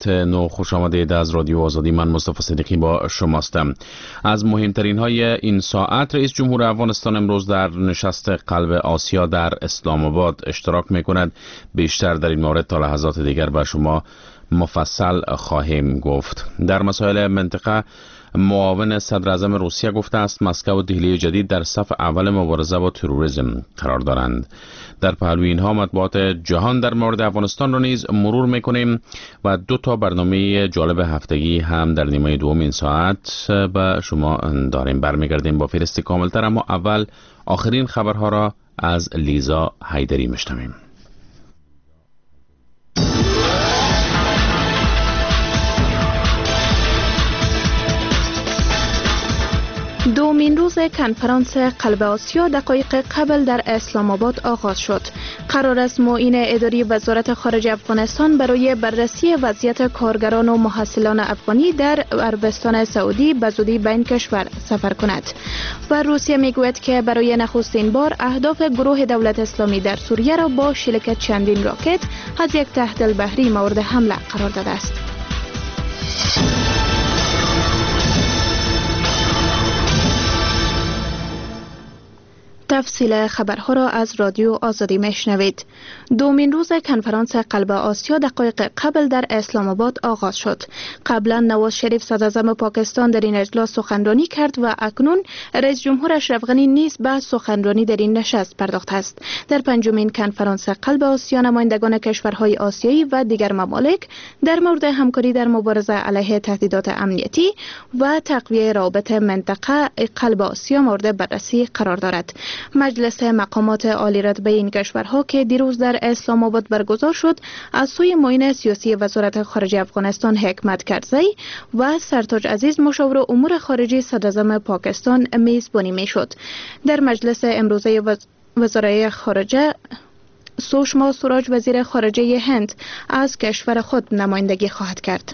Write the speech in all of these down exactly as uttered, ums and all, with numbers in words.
نو خوش آمدید. از رادیو آزادی من مصطفی صدیقی با شماستم. از مهمترین های این ساعت: رئیس جمهور افغانستان امروز در نشست قلب آسیا در اسلام آباد اشتراک می کند. بیشتر در این مورد تا لحظات دیگر به شما مفصل خواهیم گفت. در مسائل منطقه، معاون صدر اعظم روسیه گفته است مسکو و دهلی جدید در صف اول مبارزه با تروریسم قرار دارند. در پهلوی اینها مطبوعات جهان در مورد افغانستان را نیز مرور میکنیم و دو تا برنامه جالب هفتگی هم در نیمه دوم این ساعت به شما داریم. برمیگردیم با فهرست کاملتر، اما اول آخرین خبرها را از لیزا حیدری میشنویم. دومین روز کنفرانس قلب آسیا دقایق قبل در اسلام آباد آغاز شد. قرار است معین اداری وزارت خارجه افغانستان برای بررسی وضعیت کارگران و محصلان افغانی در عربستان سعودی به زودی به این کشور سفر کند. و روسیه میگوید که برای نخستین بار اهداف گروه دولت اسلامی در سوریه را با شلیک چندین راکت از یک تحت بحری مورد حمله قرار داده است. تفصیل خبرها را از رادیو آزادی میشنوید. دومین روز کنفرانس قلب آسیا دقایق قبل در اسلام آباد آغاز شد. قبلا نواز شریف صدر اعظم پاکستان در این اجلاس سخنرانی کرد و اکنون رئیس جمهور اشرف غنی نیز به سخنرانی در این نشست پرداخته است. در پنجمین کنفرانس قلب آسیا نمایندگان کشورهای آسیایی و دیگر ممالک در مورد همکاری در مبارزه علیه تهدیدات امنیتی و تقویت روابط منطقه قلب آسیا مورد بررسی قرار دارد. مجلس مقامات عالی رتبه این کشورها که دیروز در اسلام آباد برگزار شد از سوی معین سیاسی وزارت خارجه افغانستان حکمت کرزی و سرتاج عزیز مشاور امور خارجه صدر اعظم پاکستان میزبانی می شد. در مجلس امروزه وزرای خارجه سوشما سوراج وزیر خارجه هند از کشور خود نمایندگی خواهد کرد.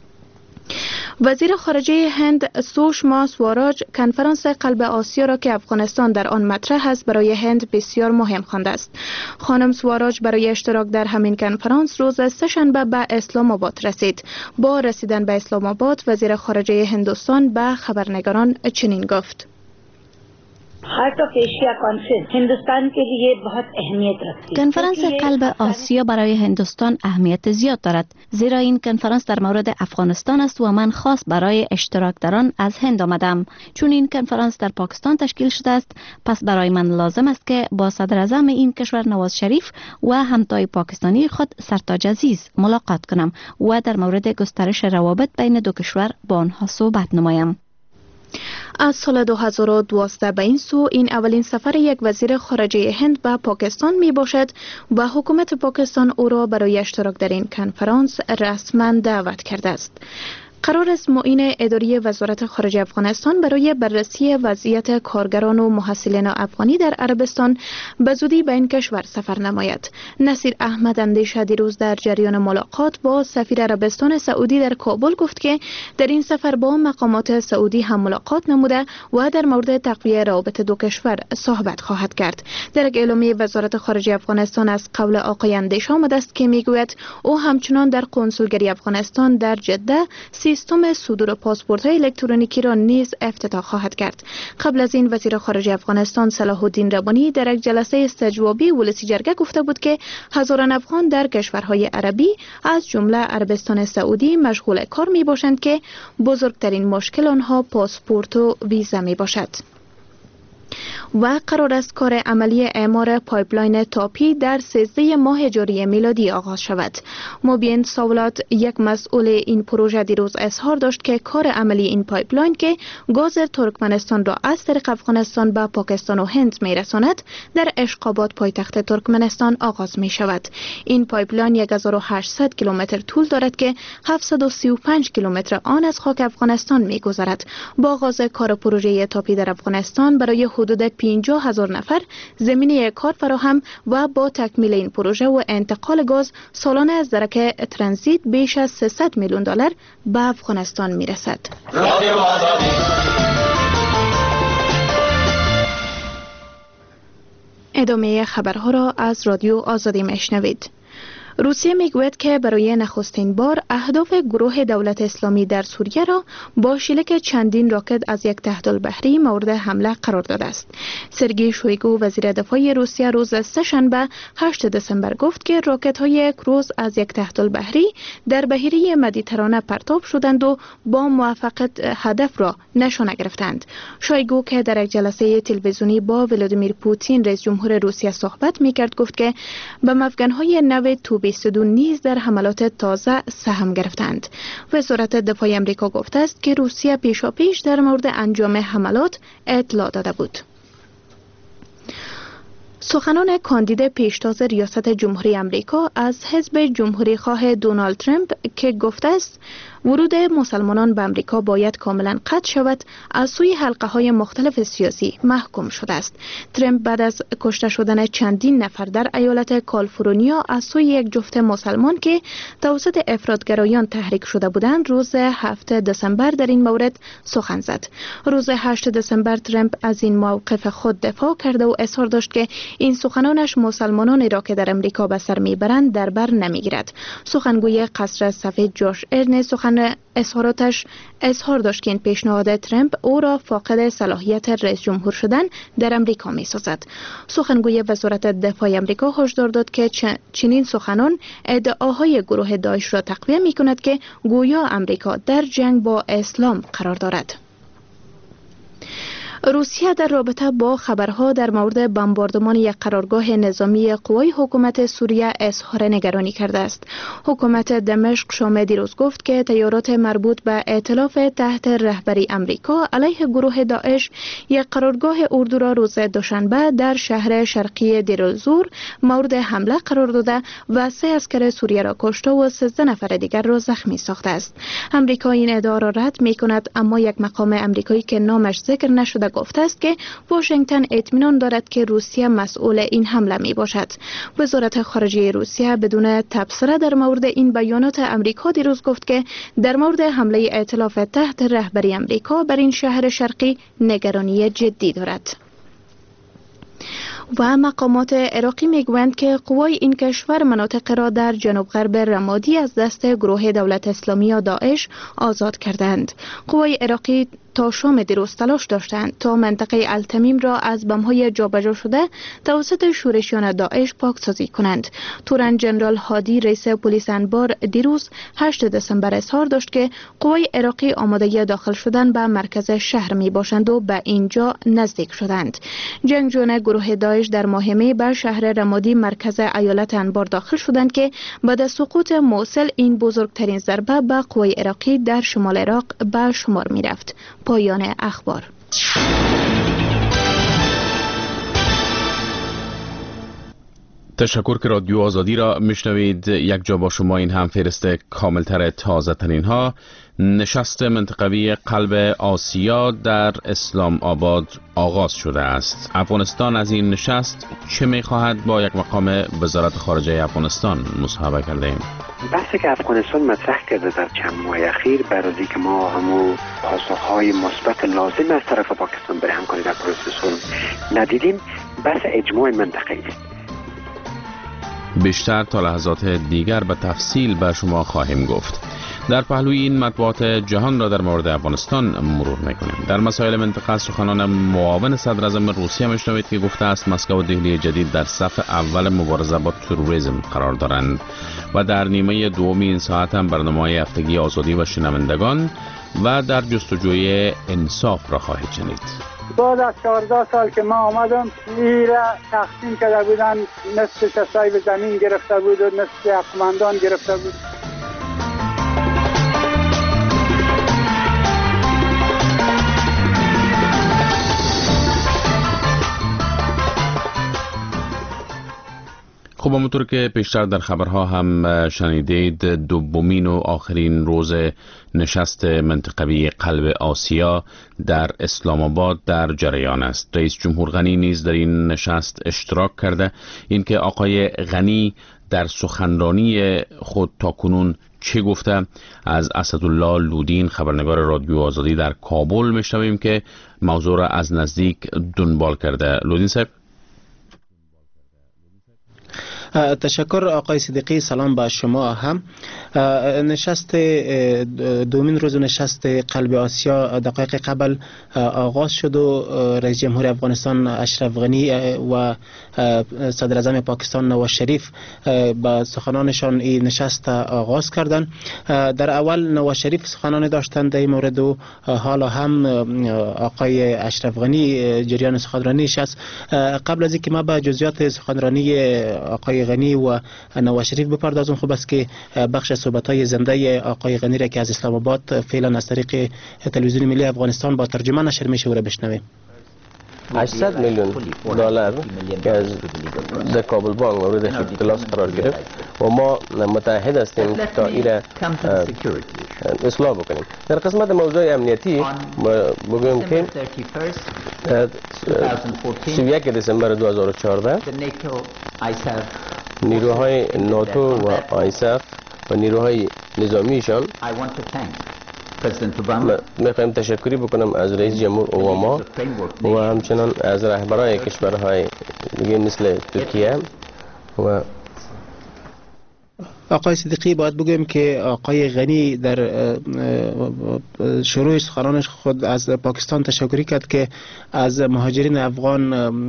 وزیر خارجه هند سوشما سوراج کنفرانس قلب آسیا را که افغانستان در آن مطرح است برای هند بسیار مهم خوانده است. خانم سوراج برای اشتراک در همین کنفرانس روز سه‌شنبه به اسلام آباد رسید. با رسیدن به اسلام آباد وزیر خارجه هندوستان به خبرنگاران چنین گفت: heart of Asia conference Hindustan के लिए बहुत अहमियत रखती है. کنفرانس قلب آسیا برای هندوستان اهمیت زیاد دارد، زیرا این کنفرانس در مورد افغانستان است و من خاص برای اشتراک در آن از هند آمدم. چون این کنفرانس در پاکستان تشکیل شده است، پس برای من لازم است که با صدر اعظم این کشور نواز شریف و همتای پاکستانی خود سرتاج عزیز ملاقات کنم و در مورد گسترش روابط بین دو کشور با آنها صحبت نمایم. از سال دو هزار و دوازده به این سو این اولین سفر یک وزیر خارجه هند به پاکستان می باشد و حکومت پاکستان او را برای اشتراک در این کنفرانس رسما دعوت کرده است. قرار است معین اداری وزارت خارجه افغانستان برای بررسی وضعیت کارگران و محصلین افغانی در عربستان به زودی به این کشور سفر نماید. نصیر احمد اندیشه دیروز در جریان ملاقات با سفیر عربستان سعودی در کابل گفت که در این سفر با مقامات سعودی هم ملاقات نموده و در مورد تقویت روابط دو کشور صحبت خواهد کرد. در یک اعلامیه وزارت خارجه افغانستان از قول آقای اندیشه آمده است که میگوید او همچنان در کنسولگری افغانستان در جده سیستم صدور پاسپورت‌های الکترونیکی را نیز افتتاح خواهد کرد. قبل از این وزیر خارجه افغانستان صلاح الدین ربانی در یک جلسه استجوابی ولسی جرگه گفته بود که هزاران افغان در کشورهای عربی از جمله عربستان سعودی مشغول کار می باشند که بزرگترین مشکل آنها پاسپورت و ویزا می باشد. و قرار است کار عملی اعمار پایپلاین تاپی در سیزده ماه جاری میلادی آغاز شود. مبین ساولات یک مسئول این پروژه دیروز اظهار داشت که کار عملی این پایپلاین که گاز ترکمنستان را از طریق افغانستان به پاکستان و هند میرساند در اشقاباد پایتخت ترکمنستان آغاز می شود. این پایپلاین یک هزار و هشتصد کیلومتر طول دارد که هفتصد و سی و پنج کیلومتر آن از خاک افغانستان می گذرد. با آغاز کار پروژه تاپی در افغانستان برای حدود پنجاه هزار نفر زمینه کار فراهم و با تکمیل این پروژه و انتقال گاز سالانه از درک ترانزیت بیش از سیصد میلیون دلار به افغانستان می رسد. ادامه خبرها را از رادیو آزادی میشنوید. روسیه میگوید که برای نخستین بار اهداف گروه دولت اسلامی در سوریه را با شلیک چندین راکت از یک تحت‌البحری مورد حمله قرار داده است. سرگئی شویگو وزیر دفاع روسیه روز سه‌شنبه هشتم دسامبر گفت که راکت‌های کروز از یک تحت‌البحری در بحیره مدیترانه پرتاب شدند و با موفقیت هدف را نشانه گرفتند. شویگو که در یک جلسه تلویزیونی با ولادیمیر پوتین رئیس جمهور روسیه صحبت می‌کرد گفت که به افغان‌های نو تو بیست و دو نیز در حملات تازه سهم گرفتند. وزارت دفاع آمریکا گفته است که روسیه پیشاپیش در مورد انجام حملات اطلاع داده بود. سخنان کاندید پیشتاز ریاست جمهوری آمریکا از حزب جمهوری خواه دونالد ترامپ که گفته است ورود مسلمانان به آمریکا باید کاملا قطع شود، از سوی حلقه های مختلف سیاسی محکوم شده است. ترامپ بعد از کشته شدن چندین نفر در ایالت کالیفرنیا از سوی یک جفت مسلمان که توسط افراطگرایان تحریک شده بودند روز هفتم دسامبر در این مورد سخن زد. روز هشتم دسامبر ترامپ از این موقف خود دفاع کرده و اظهار داشت که این سخنانش مسلمانانی را که در امریکا به سر میبرند در بر نمیگیرد. سخنگوی قصر سفید جوش ارن سخن اظهاراتش اظهار داشت که این پیشنهاد ترامپ او را فاقد صلاحیت رئیس جمهور شدن در امریکا می سازد. سخنگوی وزارت دفاع امریکا هشدار داد که چنین سخنان ادعاهای گروه داعش را تقویت می کند که گویا امریکا در جنگ با اسلام قرار دارد. روسیه در رابطه با خبرها در مورد بمباردمان یک قرارگاه نظامی قوای حکومت سوریه اظهار نگرانی کرده است. حکومت دمشق شام دیروز گفت که تیارات مربوط به ائتلاف تحت رهبری امریکا علیه گروه داعش یک قرارگاه اردو را روز دوشنبه در شهر شرقی دیرالزور مورد حمله قرار داده و سه عسکر سوریه را کشته و سیزده نفر دیگر را زخمی ساخته است. امریکا این ادعا را رد می کند، اما یک مقام امریکایی که نامش ذکر نشده گفته است که واشنگتن اطمینان دارد که روسیه مسئول این حمله می باشد. وزارت خارجه روسیه بدون تبصره در مورد این بیانات امریکا دیروز گفت که در مورد حمله ائتلاف تحت رهبری امریکا بر این شهر شرقی نگرانی جدی دارد. و مقامات عراقی میگویند که قوای این کشور مناطق را در جنوب غرب رمادی از دست گروه دولت اسلامی یا داعش آزاد کردند. قوای عراقی تا شام دیروز تلاش داشتند تا منطقه التمیم را از بم‌های جابجا شده توسط شورشیان داعش پاکسازی کنند. تورن جنرال هادی رئیس پلیس انبار دیروز هشتم دسامبر اظهار داشت که قوای عراقی آماده داخل شدن به مرکز شهر می باشند و به اینجا نزدیک شدند. جنگجویان گروه داعش در ماه می به شهر رمادی مرکز ایالت انبار داخل شدند که بعد سقوط موصل این بزرگترین ضربه به قوای عراقی در شمال عراق به شمار می رفت. پایان اخبار. تشکر که رادیو آزادی را میشنوید. یک جا با شما این هم فهرست کاملتر تازه ترین ها. نشست منطقوی قلب آسیا در اسلام آباد آغاز شده است. افغانستان از این نشست چه میخواهد؟ با یک مقام وزارت خارجه افغانستان مصاحبه کردیم. بحثی که افغانستان مطرح کرده در چند ماه اخیر برای که ما همو پاسخهای مثبت لازم از طرف پاکستان برای همکاری در پروسه صلح ندیدیم، بحث اجماع منطقه است. بیشتر تا لحظات دیگر به تفصیل به شما خواهیم گفت. در پهلوی این مطبوعات جهان را در مورد افغانستان مرور میکنیم. در مسائل منطقه سخنان معاون صدر اعظم روسیه میشنوید که گفته است مسکو و دهلی جدید در صف اول مبارزه با تروریسم قرار دارند و در نیمه دوم این ساعت هم برنامه هفتگی آزادی و شنوندگان و در جستجوی انصاف را خواهید شنید. بعد از چهارده سال که ما آمدم ایره تقسیم کرده بودن، نصف کسایی به زمین گرفته بود و نصف حکومندان گرفته بود. خب همونطور که پیشتر در خبرها هم شنیدید، دومین و آخرین روز نشست منطقوی قلب آسیا در اسلام آباد در جریان است. رئیس جمهور غنی نیز در این نشست اشتراک کرده. اینکه آقای غنی در سخنرانی خود تاکنون چه گفته از اسدالله لودین خبرنگار رادیو آزادی در کابل میشنویم که موضوع را از نزدیک دنبال کرده. لودین صاحب. تشکر آقای صدیقی، سلام با شما هم. نشست دومین روز نشست قلب آسیا دقایق قبل آغاز شد و رئیس جمهور افغانستان اشرف غنی و صدر اعظم پاکستان نواز شریف با سخنانشان این نشست آغاز کردند. در اول نواز شریف سخنان داشتند در این مورد و حالا هم آقای اشرف غنی جریان سخنرانیش است. قبل از اینکه ما به جزئیات سخنرانی آقای غنی و نواز شریف بپردازم، خوب است که بخش صحبت‌های زنده آقای غنی را که از اسلام آباد فعلا از طریق تلویزیون ملی افغانستان با ترجمه نشر میشه و را بشنویم. هشتصد میلیون دلار که از در کابل بانک مورد اختلاس قرار گرفت و ما متعهد هستیم تا این را اصلاح بکنیم. در قسمت موضوع امنیتی بگویم که سی و یک دسامبر دو هزار و چهارده نیروهای ناتو و آیساف و نیروهای نظامیشان میخوایم تشکری بکنم از رئیس جمهور اوباما و همچنان از رهبران کشورهای دیگه مثل ترکیه و آقای صدیقی باید بگویم که آقای غنی در شروع سخنانش خود از پاکستان تشکری کرد که از مهاجرین افغان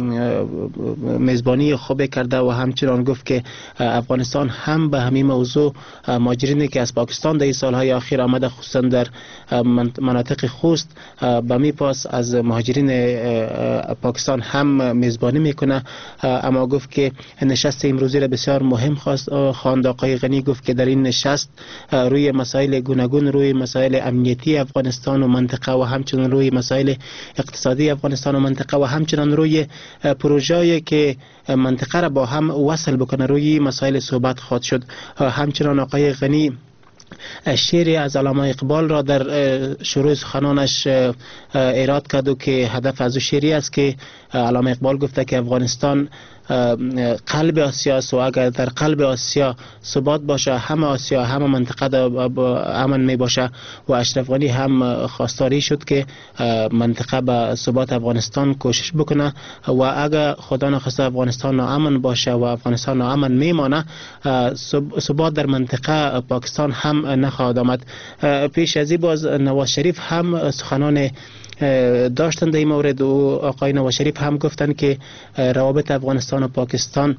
میزبانی خوب کرده و همچنان گفت که افغانستان هم به همین موضوع مهاجرینی که از پاکستان در این سالهای اخیر آمده خصوصا در مناطق خوست به می پاس از مهاجرین پاکستان هم میزبانی میکنه. اما گفت که نشست امروزی را بسیار مهم خواند. آقای غنی گفت که در این نشست روی مسائل گوناگون، روی مسائل امنیتی افغانستان و منطقه و همچنان روی مسائل اقتصادی افغانستان و منطقه و همچنان روی پروژه‌ای که منطقه را با هم وصل بکنه روی مسائل صحبت خواهد شد. همچنان آقای غنی شعری از علامه اقبال را در شروع سخنانش ایراد کرد و که هدف از شعری است که علامه اقبال گفته که افغانستان قلب آسیا است و اگر در قلب آسیا ثبات باشه همه آسیا همه منطقه امن می باشه و اشرف غنی هم خواستاری شد که منطقه به ثبات افغانستان کوشش بکنه و اگر خدا نخواسته افغانستان ناامن باشه و افغانستان ناامن میمانه ثبات در منطقه پاکستان هم نخواهد آمد. پیش از این باز نواز شریف هم سخنان داشتند در این مورد و آقای نواز شریف هم گفتند که روابط افغانستان و پاکستان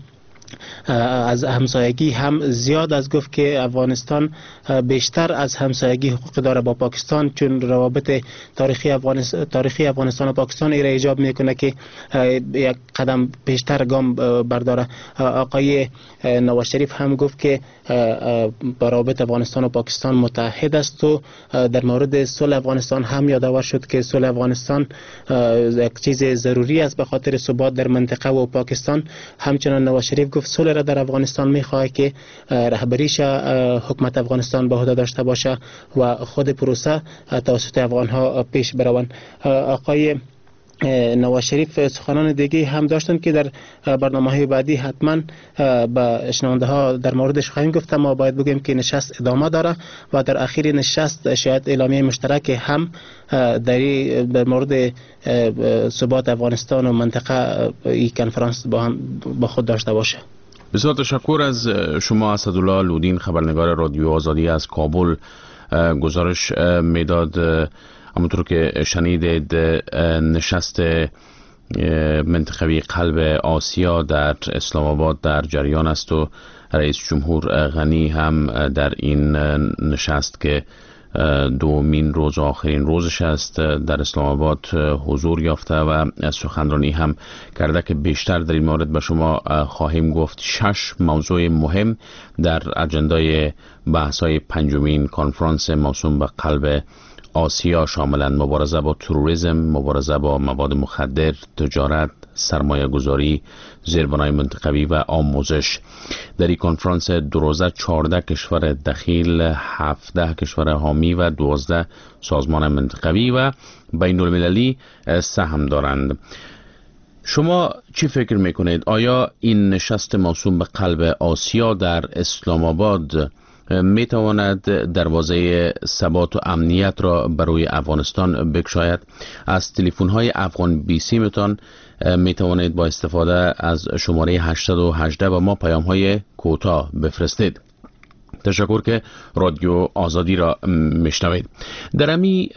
از همسایگی هم زیاد از گفت که افغانستان بیشتر از همسایگی حقوق داره با پاکستان، چون روابط تاریخی افغانستان تاریخی افغانستان و پاکستان ایرا ایجاب میکنه که یک قدم بیشتر گام برداره. آقای نواز شریف هم گفت که با روابط افغانستان و پاکستان متحد است و در مورد صلح افغانستان هم یادآور شد که صلح افغانستان یک چیز ضروری است به خاطر ثبات در منطقه و پاکستان. همچنان نواز شریف گفت صلح را در افغانستان میخواه که رهبریش حکومت افغانستان به عهده داشته باشه و خود پروسه توسط افغان ها پیش بروند. آقای نواز شریف سخنان دیگه هم داشتن که در برنامه‌های بعدی حتما به شنونده ها در موردش خواهیم گفت، ما باید بگیم که نشست ادامه داره و در اخیر نشست شاید اعلامیه مشترک هم در مورد ثبات افغانستان و منطقه این کنفرانس با هم با خود داشته باشه. بسیار تشکر از شما اسدالله لودین، خبرنگار رادیو آزادی از کابل. گزارش میداد همونطور که شنیدید نشست منطقوی قلب آسیا در اسلام آباد در جریان است و رئیس جمهور غنی هم در این نشست که دومین روز و آخرین روزش است در اسلام آباد حضور یافته و سخنرانی هم کرده که بیشتر در این مورد به شما خواهیم گفت. شش موضوع مهم در اجندای بحث‌های پنجمین کنفرانس موسوم به قلب آسیا شاملند مبارزه با تروریسم، مبارزه با مواد مخدر، تجارت، سرمایه گذاری، زیربنای منطقوی و آموزش. در این کنفرانس دو روزه چهارده کشور دخیل، هفده کشور حامی و دوازده سازمان منطقوی و بین المللی سهم دارند. شما چی فکر میکنید؟ آیا این نشست موسوم به قلب آسیا در اسلام آباد می تواند دروازه ثبات و امنیت را برای افغانستان بگشاید. از تلفن های افغان بیسی متان می توانید با استفاده از شماره هشت یک هشت و ما پیام های کوتاه بفرستید. تشکر که رادیو آزادی را میشنوید. در امی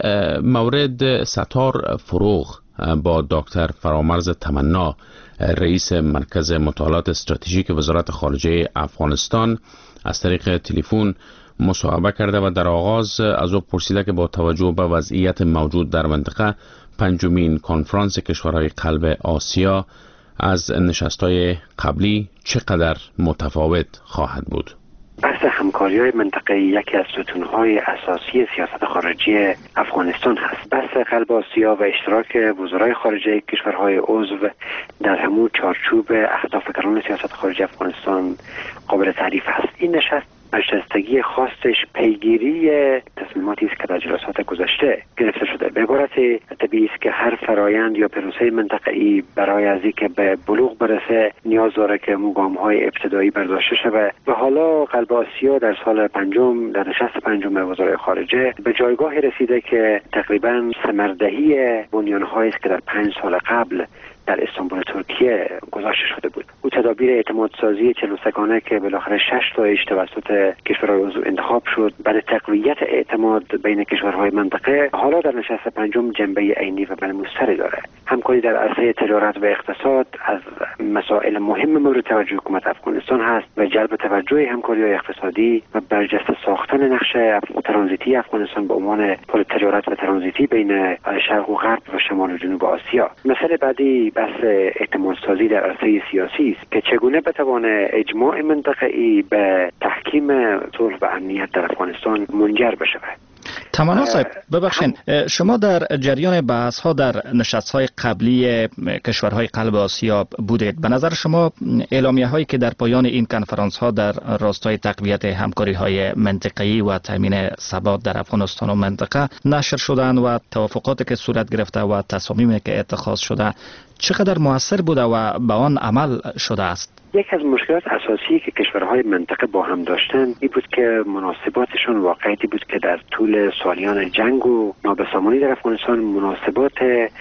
مورد ستار فروغ با دکتر فرامرز تمنا، رئیس مرکز مطالعات استراتژیک وزارت خارجه افغانستان، از طریق تلفن مصاحبه کرده و در آغاز از او پرسیده که با توجه به وضعیت موجود در منطقه، پنجمین کنفرانس کشورهای قلب آسیا از نشست‌های قبلی چقدر متفاوت خواهد بود؟ بحث همکاری‌های منطقه‌ای یکی از ستون‌های اساسی سیاست خارجی افغانستان هست. بحث قلب آسیا و اشتراک وزرای خارجه کشورهای عضو در همون چارچوب اهداف کلان سیاست خارجی افغانستان قابل تعریف است. این نشست برجستگی خاصش پیگیری تصمیماتی است که در جلسات گذشته گرفته شده. به عبارت طبیعی است که هر فرایند یا پروسه منطقه‌ای برای از اینکه به بلوغ برسه نیاز داره که گام‌های ابتدایی برداشته شود و حالا قلب آسیا در سال پنجم در نشست پنجم وزرای خارجه به جایگاهی رسیده که تقریباً ثمردهی بنیان‌هایی است که در پنج سال قبل در استانبول ترکیه گذاشته شده بود. او تدابیر اعتماد سازی چهل و سه گانه که بالاخره شش تایش توسط کشورهای عضو انتخاب شد برای تقویت اعتماد بین کشورهای منطقه، حالا در نشست پنجم جنبه عینی و ملموس‌تری داره. همکاری در عرصه تجارت و اقتصاد از مسائل مهم مورد توجه حکومت افغانستان هست و جلب توجه همکاری‌های اقتصادی و برجسته ساختن نقش ترانزیتی افغانستان به عنوان پل تجارت و ترانزیتی بین شرق و غرب و شمال و جنوب آسیا. مسئله بعدی بحث اعتماد سازی در عرصه سیاسی است که چگونه بتوانه اجماع منطقه‌ای به تحکیم صلح و امنیت در افغانستان منجر بشه. تمنا صاحب ببخشید، شما در جریان بحث ها در نشست های قبلی کشورهای قلب آسیا بودید. به نظر شما اعلامیه هایی که در پایان این کنفرانس ها در راستای تقویت همکاری های منطقه‌ای و تامین ثبات در افغانستان و منطقه نشر شدند و توافقاتی که صورت گرفته و تصامیمی که اتخاذ شده چقدر موثر بوده و به آن عمل شده است؟ یک از مشکلات اساسی که کشورهای منطقه با هم داشتن این بود که مناسباتشون واقعیتی بود که در طول سالیان جنگ و نابسامانی در افغانستان مناسبات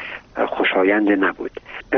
خوشایند نبود.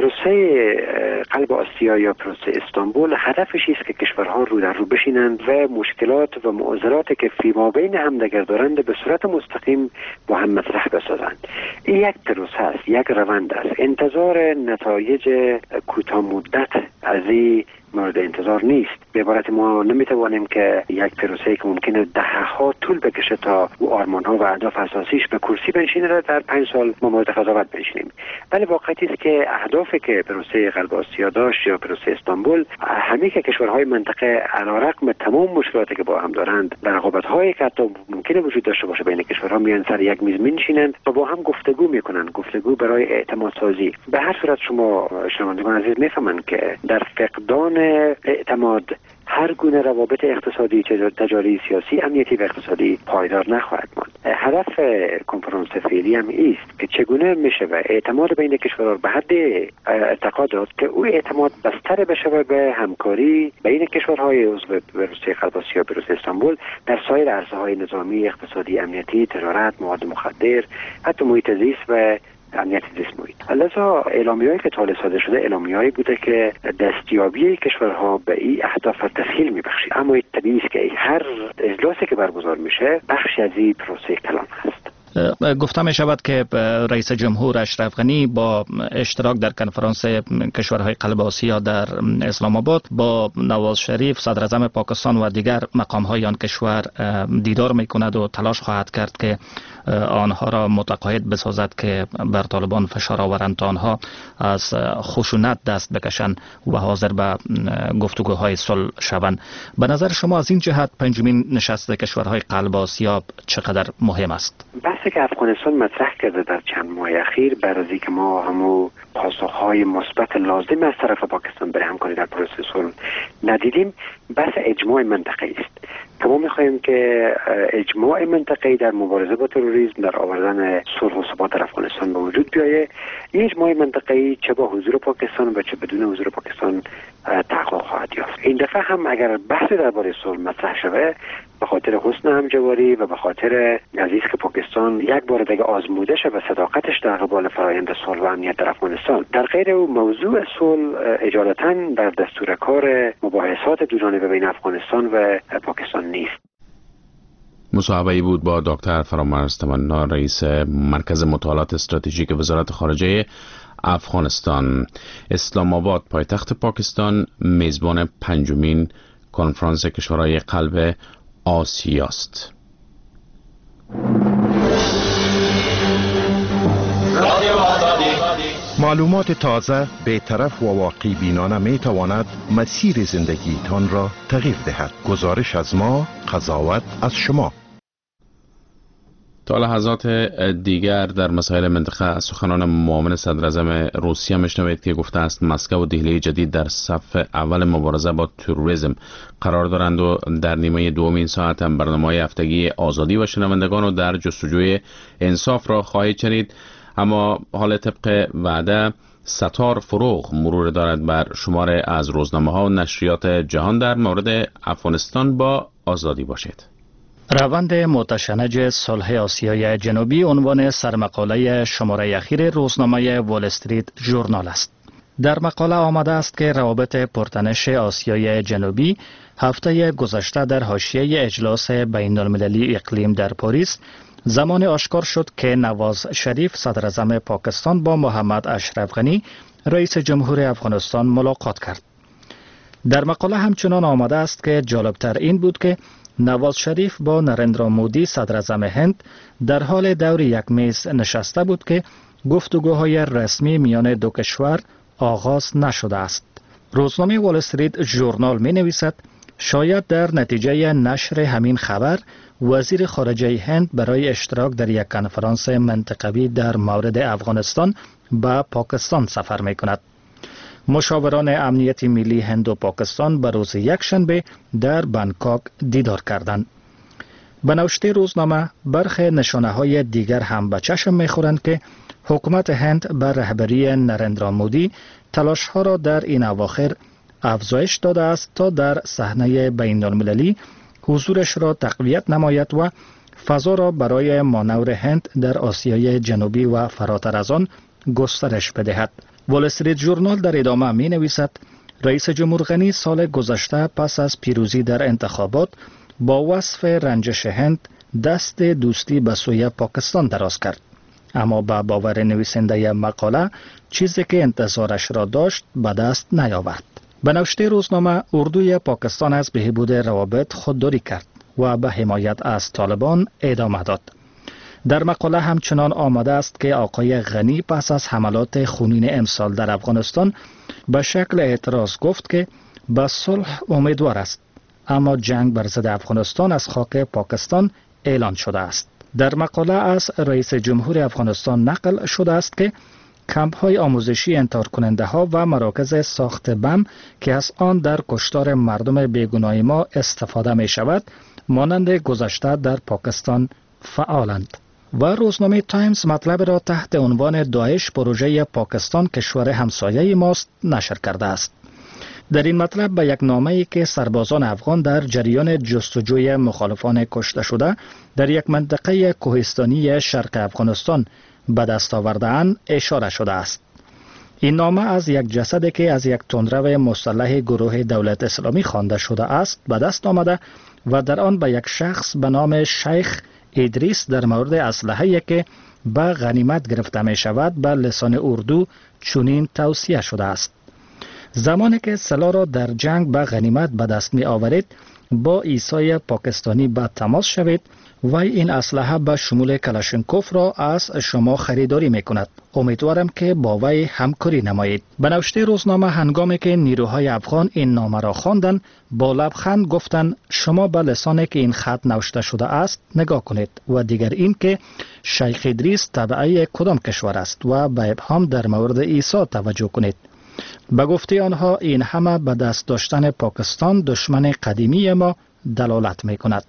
پروسه قلب آسیا یا پروسه استانبول هدفش است که کشورها رو در رو بشینند و مشکلات و معضلاتی که فیما بین همدیگر دارند به صورت مستقیم با هم مطرح بسازند. این یک پروسه است، یک روند است. انتظار نتایج کوتاه مدت از این مورد انتظار نیست. به عبارت ما نمیتوانیم که یک پروسه که ممکنه دهها طول بکشه تا او آرمان‌ها و اهداف اساسیش به کرسی بنشینه را در پنج سال ما مورد قضاوت بنشینیم. ولی واقعیت است که اهدافی که پروسه قلب آسیا داشت یا پروسه استانبول، همه که کشورهای منطقه علیرغم تمام مشکلاتی که با هم دارند، در رقابت‌هایی که حتی ممکنه وجود داشته باشه بین کشورها، میان سر یک میز می‌نشینند و با هم گفتگو میکنند، گفتگو برای اعتماد سازی. به هر صورت شما شنوندگان عزیز میفهمند که در فقدان اعتماد هر گونه روابط اقتصادی، تجاری، سیاسی، امنیتی و اقتصادی پایدار نخواهد ماند. هدف کنفرانس فعلی هم است که چگونه میشه و اعتماد بین کشورها به حد اعتقاد داد که او اعتماد بستر بشه به همکاری بین کشورهای عضو پروسه قلب آسیا، پروسه استانبول در سایر عرصه‌های نظامی، اقتصادی، امنیتی، تجارت، مواد مخدر، حتی محیط زیست و امنیت زیست محیط. لذا اعلامیه‌ای که تا صادر شده اعلامیه‌ای بوده که دستیابی کشورها به این اهداف تسهیل می‌بخشید. اما طبیعی است که هر اجلاسی که برگزار میشه بخشی از این پروسه کلان هست. گفته می شود که رئیس جمهور اشرف غنی با اشتراک در کنفرانس کشورهای قلب آسیا در اسلام آباد با نواز شریف صدر اعظم پاکستان و دیگر مقام های آن کشور دیدار می کند و تلاش خواهد کرد که آنها را متقاعد بسازد که بر طالبان فشار آورند تا آنها از خشونت دست بکشند و حاضر به گفتگوهای صلح شوند. به نظر شما از این جهت پنجمین نشست کشورهای قلب آسیا چقدر مهم است؟ بحثی که افغانستان مطرح کرده در چند ماه اخیر بر از اینکه ما همو پاسخهای مثبت لازم از طرف پاکستان برای همکاری در پروسه صلح ندیدیم، بحث اجماع منطقه‌ای است که ما می‌خواهیم که اجماع منطقه‌ای در مبارزه با تروریسم، در آوردن صلح و ثبات در افغانستان به وجود بیاید. این اجماع منطقه‌ای چه با حضور پاکستان و چه بدون حضور پاکستان تحقق خواهد یافت. این دفعه هم اگر بحث درباره صلح مطرح شود، به خاطر حسن همجواری و به خاطر عزیز که پاکستان یک بار دیگه آزموده شد و صداقتش در قبال فرایند صلح و امنیت در افغانستان. در غیر او موضوع صلح اجالتا در دستور کار مباحثات دوجانبه بین افغانستان و پاکستان نیست. مصاحبه‌ای بود با دکتر فرامرز تمنا، رئیس مرکز مطالعات استراتژیک وزارت خارجه افغانستان. اسلام آباد پایتخت پاکستان میزبان پنجمین کنفرانس کشورهای قلب آسیا است. معلومات تازه، بی‌طرف و واقعی بینانه می تواند مسیر زندگیتان را تغییر دهد. گزارش از ما، قضاوت از شما. تا لحظات دیگر در مسائل منطقه سخنان معاون صدراعظم روسیه میشنوید که گفته است مسکو و دهلی جدید در صف اول مبارزه با تروریسم قرار دارند و در نیمه دوم این ساعت هم برنامه‌های هفتگی آزادی و شنوندگان و در جستجوی انصاف را خواهید شنید. اما حال طبق وعده ستار فروغ مرور دارد بر شماره از روزنامه‌ها و نشریات جهان در مورد افغانستان. با آزادی باشید. روند متشنج صلح آسیای جنوبی عنوان سرمقاله شماره اخیر روزنامه وال استریت ژورنال است. در مقاله آمده است که روابط پرتنش آسیای جنوبی هفته گذشته در حاشیه اجلاس بین المللی اقلیم در پاریس زمان آشکار شد که نواز شریف صدراعظم پاکستان با محمد اشرف غنی رئیس جمهور افغانستان ملاقات کرد. در مقاله همچنان آمده است که جالبتر این بود که نواز شریف با نریندرا مودی صدراعظم هند در حال دور یک میز نشسته بود که گفتگوهای رسمی میان دو کشور آغاز نشده است. روزنامه وال استریت ژورنال می نویسد شاید در نتیجه نشر همین خبر وزیر خارجه هند برای اشتراک در یک کنفرانس منطقوی در مورد افغانستان به پاکستان سفر می کند. مشاوران امنیت ملی هند و پاکستان به روز یکشنبه در بانکوک دیدار کردند. به نوشته روزنامه برخی نشانه‌های دیگر هم به چشم می‌خورند که حکومت هند به رهبری نریندرا مودی تلاش‌ها را در این اواخر افزایش داده است تا در صحنه بین‌المللی حضورش را تقویت نماید و فضا را برای مانور هند در آسیای جنوبی و فراتر از آن گسترش بدهد. وال استریت ژورنال در ادامه می نویسد رئیس جمهور غنی سال گذشته پس از پیروزی در انتخابات با وصف رنجش هند دست دوستی به سوی پاکستان دراز کرد. اما با باور نویسنده مقاله چیزی که انتظارش را داشت به دست نیاورد. به نوشته روزنامه اردوی پاکستان از بهبود روابط خودداری کرد و به حمایت از طالبان ادامه داد. در مقاله همچنان آمده است که آقای غنی پس از حملات خونین امسال در افغانستان به شکل اعتراض گفت که به صلح امیدوار است، اما جنگ بر ضد افغانستان از خاک پاکستان اعلان شده است. در مقاله از رئیس جمهور افغانستان نقل شده است که کمپ های آموزشی انتحار کننده ها و مراکز ساخت بم که از آن در کشتار مردم بیگناه ما استفاده می شود مانند گذشته در پاکستان فعالند. و روزنامه تایمز مطلب را تحت عنوان داعش پروژه پاکستان کشور همسایه ماست نشر کرده است. در این مطلب به یک نامه‌ای که سربازان افغان در جریان جستجوی مخالفان کشته شده در یک منطقه کوهستانی شرق افغانستان به دست آورده‌اند اشاره شده است. این نامه از یک جسدی که از یک تندرو مسلح گروه دولت اسلامی خوانده شده است به دست آمده و در آن به یک شخص به نام شیخ ادریس در مورد اسلحه‌ای که به غنیمت گرفته می شود به لسان اردو چنین توصیه شده است: زمانی که سلاح را در جنگ به غنیمت به دست می آورید با عیسی پاکستانی به تماس شوید و این اسلحه به شمول کلاشینکوف را از شما خریداری می کند. امیدوارم که با وی همکاری نمایید. به نوشته روزنامه هنگامی که نیروهای افغان این نامه را خواندند با لبخند گفتند شما به لسانی که این خط نوشته شده است نگاه کنید و دیگر این که شیخ ادریس تبعی کدام کشور است و به ابهام در مورد عیسی توجه کنید. به گفته آنها این همه به دست داشتن پاکستان دشمن قدیمی ما دلالت می کند.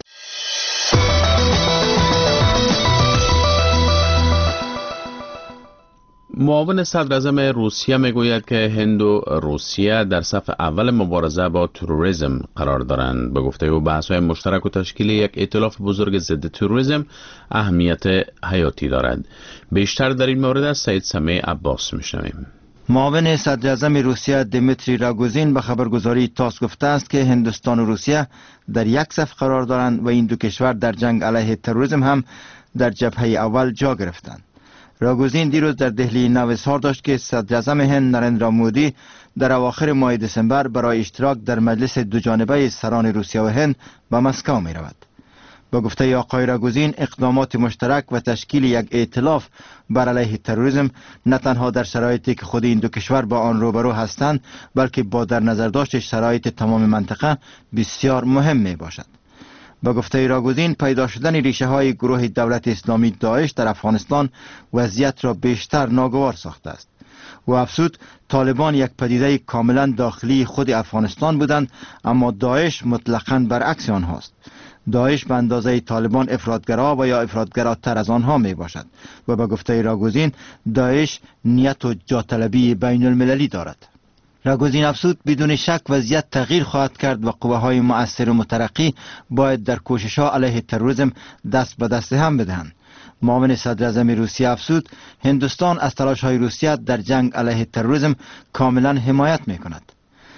معاون صدراعظم روسیه میگوید که هند و روسیه در صف اول مبارزه با تروریسم قرار دارند. به گفته او بحث‌های مشترک و تشکیل یک ائتلاف بزرگ ضد تروریسم اهمیت حیاتی دارد. بیشتر در این مورد از سید سمیع عباس میشنویم. معاون صدراعظم روسیه دیمیتری راگوزین به خبرگزاری تاس گفته است که هندوستان و روسیه در یک صف قرار دارند و این دو کشور در جنگ علیه تروریسم هم در جبهه اول جا گرفتند. راگوزین دیروز در دهلی نو اظهار داشت که صدراعظم هند نریندرا مودی در اواخر ماه دسامبر برای اشتراک در مجلس دوجانبه سران روسیه و هند به مسکو می رود. با گفته آقای راگوزین اقدامات مشترک و تشکیل یک ائتلاف بر علیه تروریسم نه تنها در شرایطی که خود این دو کشور با آن روبرو هستند بلکه با در نظر داشت شرایط تمام منطقه بسیار مهم می باشد. با گفته راگوزین پیدا شدن ریشه های گروه دولت اسلامی داعش در افغانستان وضعیت را بیشتر ناگوار ساخته است. و افزود طالبان یک پدیده کاملا داخلی خود افغانستان بودند، اما داعش مطلقاً برعکس آنهاست. داعش به اندازه طالبان افراطگرا و یا افراطگراتر از آنها می باشد و به گفته راگوزین داعش نیت و جاطلبی بین المللی دارد. راگوزین افزود بدون شک وضعیت تغییر خواهد کرد و قوه های مؤثر و مترقی باید در کوشش ها علیه تروریسم دست به دست هم بدهند. معاون صدراعظم روسیه افزود هندوستان از تلاش های روسیه در جنگ علیه تروریسم کاملا حمایت می کند.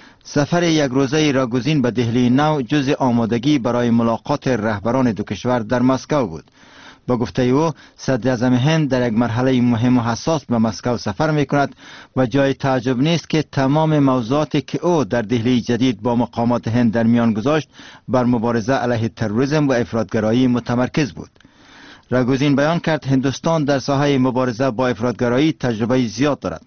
سفر یک روزه راگوزین به دهلی نو جزء آمادگی برای ملاقات رهبران دو کشور در مسکو بود. با گفته او صدراعظم هند در یک مرحله مهم و حساس به مسکو سفر می کند و جای تعجب نیست که تمام موضوعاتی که او در دهلی جدید با مقامات هند در میان گذاشت بر مبارزه علیه تروریسم و افراطگرایی متمرکز بود. راگوزین بیان کرد هندوستان در ساحه مبارزه با افراطگرایی تجربه زیاد دارد.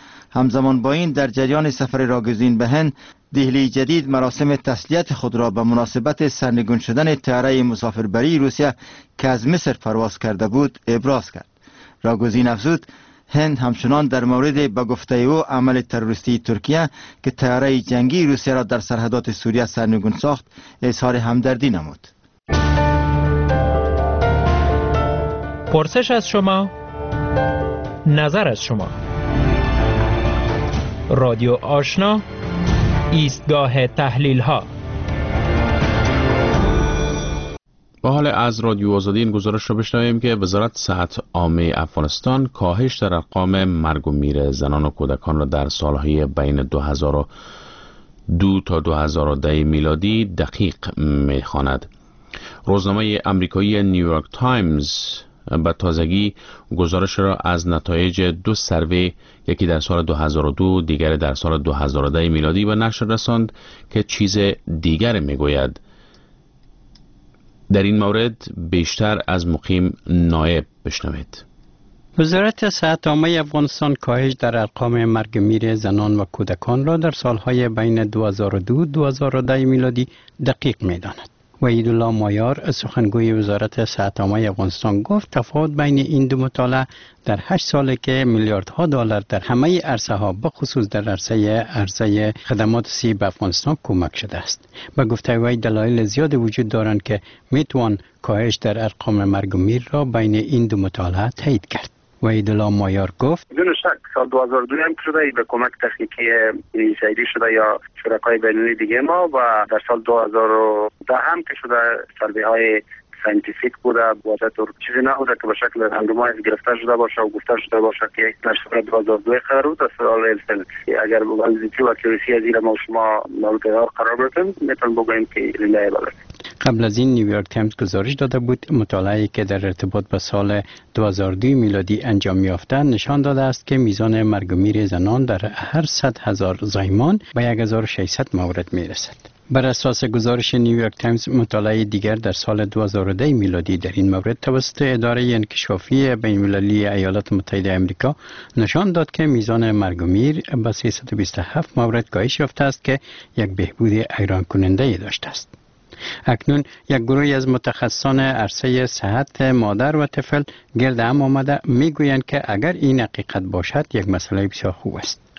همزمان با این در جریان سفر راگوزین به هند دهلی جدید مراسم تسلیت خود را به مناسبت سرنگون شدن طیاره مسافربری روسیه که از مصر پرواز کرده بود ابراز کرد. راگوزین افزود هند همچنان در مورد به گفته او عمل تروریستی ترکیه که طیاره جنگی روسیه را در سرحدات سوریه سرنگون ساخت اظهار همدردی نمود. پرسش از شما، نظر از شما. رادیو آشنا، ایستگاه تحلیل ها. با حال از رادیو آزادی این گزارش را بشنویم که وزارت صحت عامه افغانستان کاهش در ارقام مرگ و میر زنان و کودکان را در سالهای بین دو هزار و دو تا دو هزار و ده میلادی دقیق می‌خواند. روزنامه آمریکایی نیویورک تایمز به تازگی گزارش را از نتایج دو سروی، یکی در سال دو هزار و دو دیگر در سال دو هزار و ده میلادی به نشر رساند که چیز دیگر میگوید. در این مورد بیشتر از مقیم نایب بشنوید. وزارت صحت عامه افغانستان کاهش در ارقام مرگ میر زنان و کودکان را در سالهای بین دو هزار و دو تا دو هزار و ده میلادی دقیق می‌داند. وحیدالله مایار سخنگوی وزارت صحت عامه افغانستان گفت تفاوت بین این دو مطالعه در هشت ساله که میلیاردها دلار در همه عرصه ها به خصوص در عرصه عرضه خدمات صحی به افغانستان کمک شده است. به گفته وی دلایل زیاد وجود دارند که میتوان کاهش در ارقام مرگ و میر را بین این دو مطالعه تایید کرد. وحیدالله مایار گفت بدون شک سال دو هزار و دو هم شده به کمک تکنیکی انیسایدی شده یا شرکای بین‌المللی دیگه ما و در سال دو هزار و ده هم که شده سروی های ساینتیفیک بوده بوده طور چیزی نبوده که به شکل رندومایز گرفته شده باشه و گفته شده باشه که در سال دو هزار و دو قرار بود از سال الفن اگر ولیدیتی و اکیوریسی از این ما شما مورد قرار بردیم میتونم بگوییم که ریلایبل است. قبل از این نیویورک تایمز گزارش داده بود مطالعه‌ای که در ارتباط به سال دو هزار و دو میلادی انجام یافته نشان داده است که میزان مرگ و میر زنان در هر صد هزار زایمان به هزار و ششصد مورد میرسد. بر اساس گزارش نیویورک تایمز مطالعه دیگر در سال دو هزار و ده میلادی در این مورد توسط اداره انکشافی بین‌المللی ایالات متحده آمریکا نشان داد که میزان مرگ و میر به سیصد و بیست و هفت مورد کاهش یافته است که یک بهبود حیران کننده داشته است. اکنون یک گروهی از متخصصان عرصه صحت مادر و طفل گرد هم آمده میگویند که اگر این حقیقت باشد یک مسئله بسیار خوب است.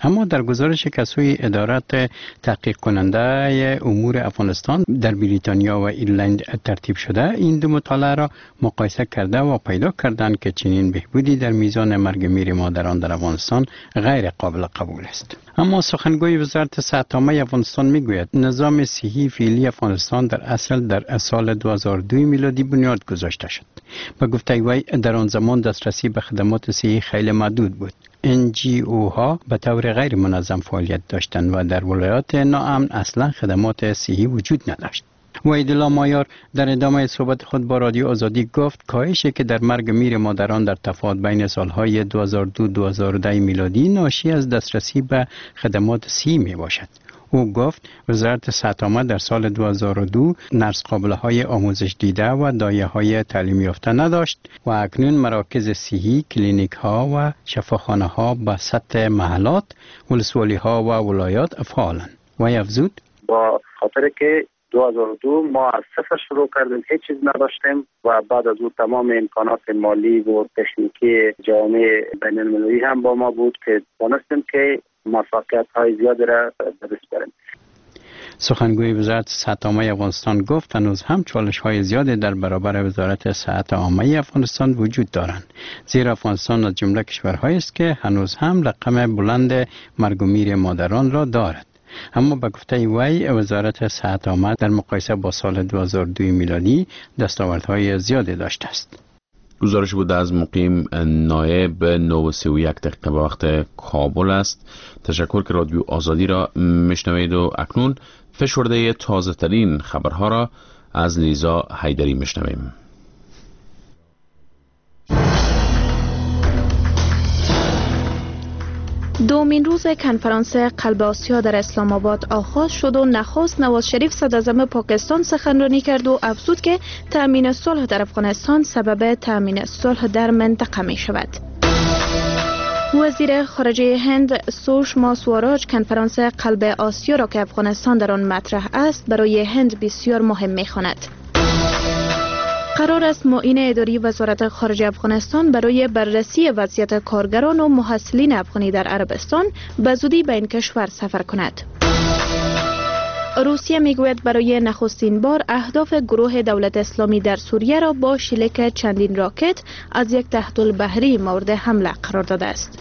اما در گزارش که سوی ادارات تحقیق کننده امور افغانستان در بریتانیا و ایرلند ترتیب شده، این دو مطالعه را مقایسه کرده و پیدا کردند که چنین بهبودی در میزان مرگ میر مادران در افغانستان غیر قابل قبول است. اما سخنگوی وزارت صحت عامه افغانستان میگوید نظام صحی فعلی افغانستان در اصل در سال دو هزار و دو میلادی بنیاد گذاشته شد. به گفته وی در آن زمان دسترسی به خدمات صحی خیلی محدود بود. ان جی او ها به طور غیر منظم فعالیت داشتند و در ولایات ناامن اصلا خدمات صحی وجود نداشت. وحیدالله مایار در ادامه صحبت خود با رادیو آزادی گفت کاهشی که در مرگ میر مادران در تفاوت بین سالهای دو هزار و دو تا دو هزار و ده میلادی ناشی از دسترسی به خدمات صحی می باشد. او گفت وزارت صحت عامه در سال دو هزار و دو نرس قابله های آموزش دیده و دایه های تعلیم یافته نداشت و اکنون مراکز صحی، کلینیک ها و شفاخانه ها به سطح محلات، ولسوالی ها و ولایات فعالند. و افزود با خاطر که دو هزار و دو ما از صفر شروع کردیم، هیچ چیز نداشتیم و بعد از اون تمام امکانات مالی و تکنیکی جامعه بین المللی هم با ما بود که دانستیم که موفقیت های زیادی را به دست بریم. سخنگوی وزارت صحت عامه افغانستان گفت هنوز هم چالش های زیادی در برابر وزارت صحت عامه افغانستان وجود دارند، زیرا افغانستان از جمله کشورهایی است که هنوز هم رقم بلند مرگ و میر مادران را دارد. اما به گفته وی وزارت صحت عامه در مقایسه با سال دو هزار و دو میلادی دستاوردهای زیادی داشته است. گزارش بود از مقیم نایب نو و سی و یک دقیقه به وقت کابل است. تشکر که رادیو آزادی را میشنوید و اکنون فشرده تازه ترین خبرها را از لیزا حیدری میشنویم. دومین روز کنفرانس قلب آسیا در اسلام آباد آغاز شد و نخست نواز شریف صدراعظم پاکستان سخنرانی کرد و افزود که تأمین صلح در افغانستان سبب تأمین صلح در منطقه می شود. وزیر خارجه هند سوشما سواراج کنفرانس قلب آسیا را که افغانستان در آن مطرح است برای هند بسیار مهم می خواند. قرار است معین اداری وزارت خارجه افغانستان برای بررسی وضعیت کارگران و محصلین افغانی در عربستان به زودی به این کشور سفر کند. روسیه میگوید برای نخستین بار اهداف گروه دولت اسلامی در سوریه را با شلیک چندین راکت از یک تحت البحری مورد حمله قرار داده است.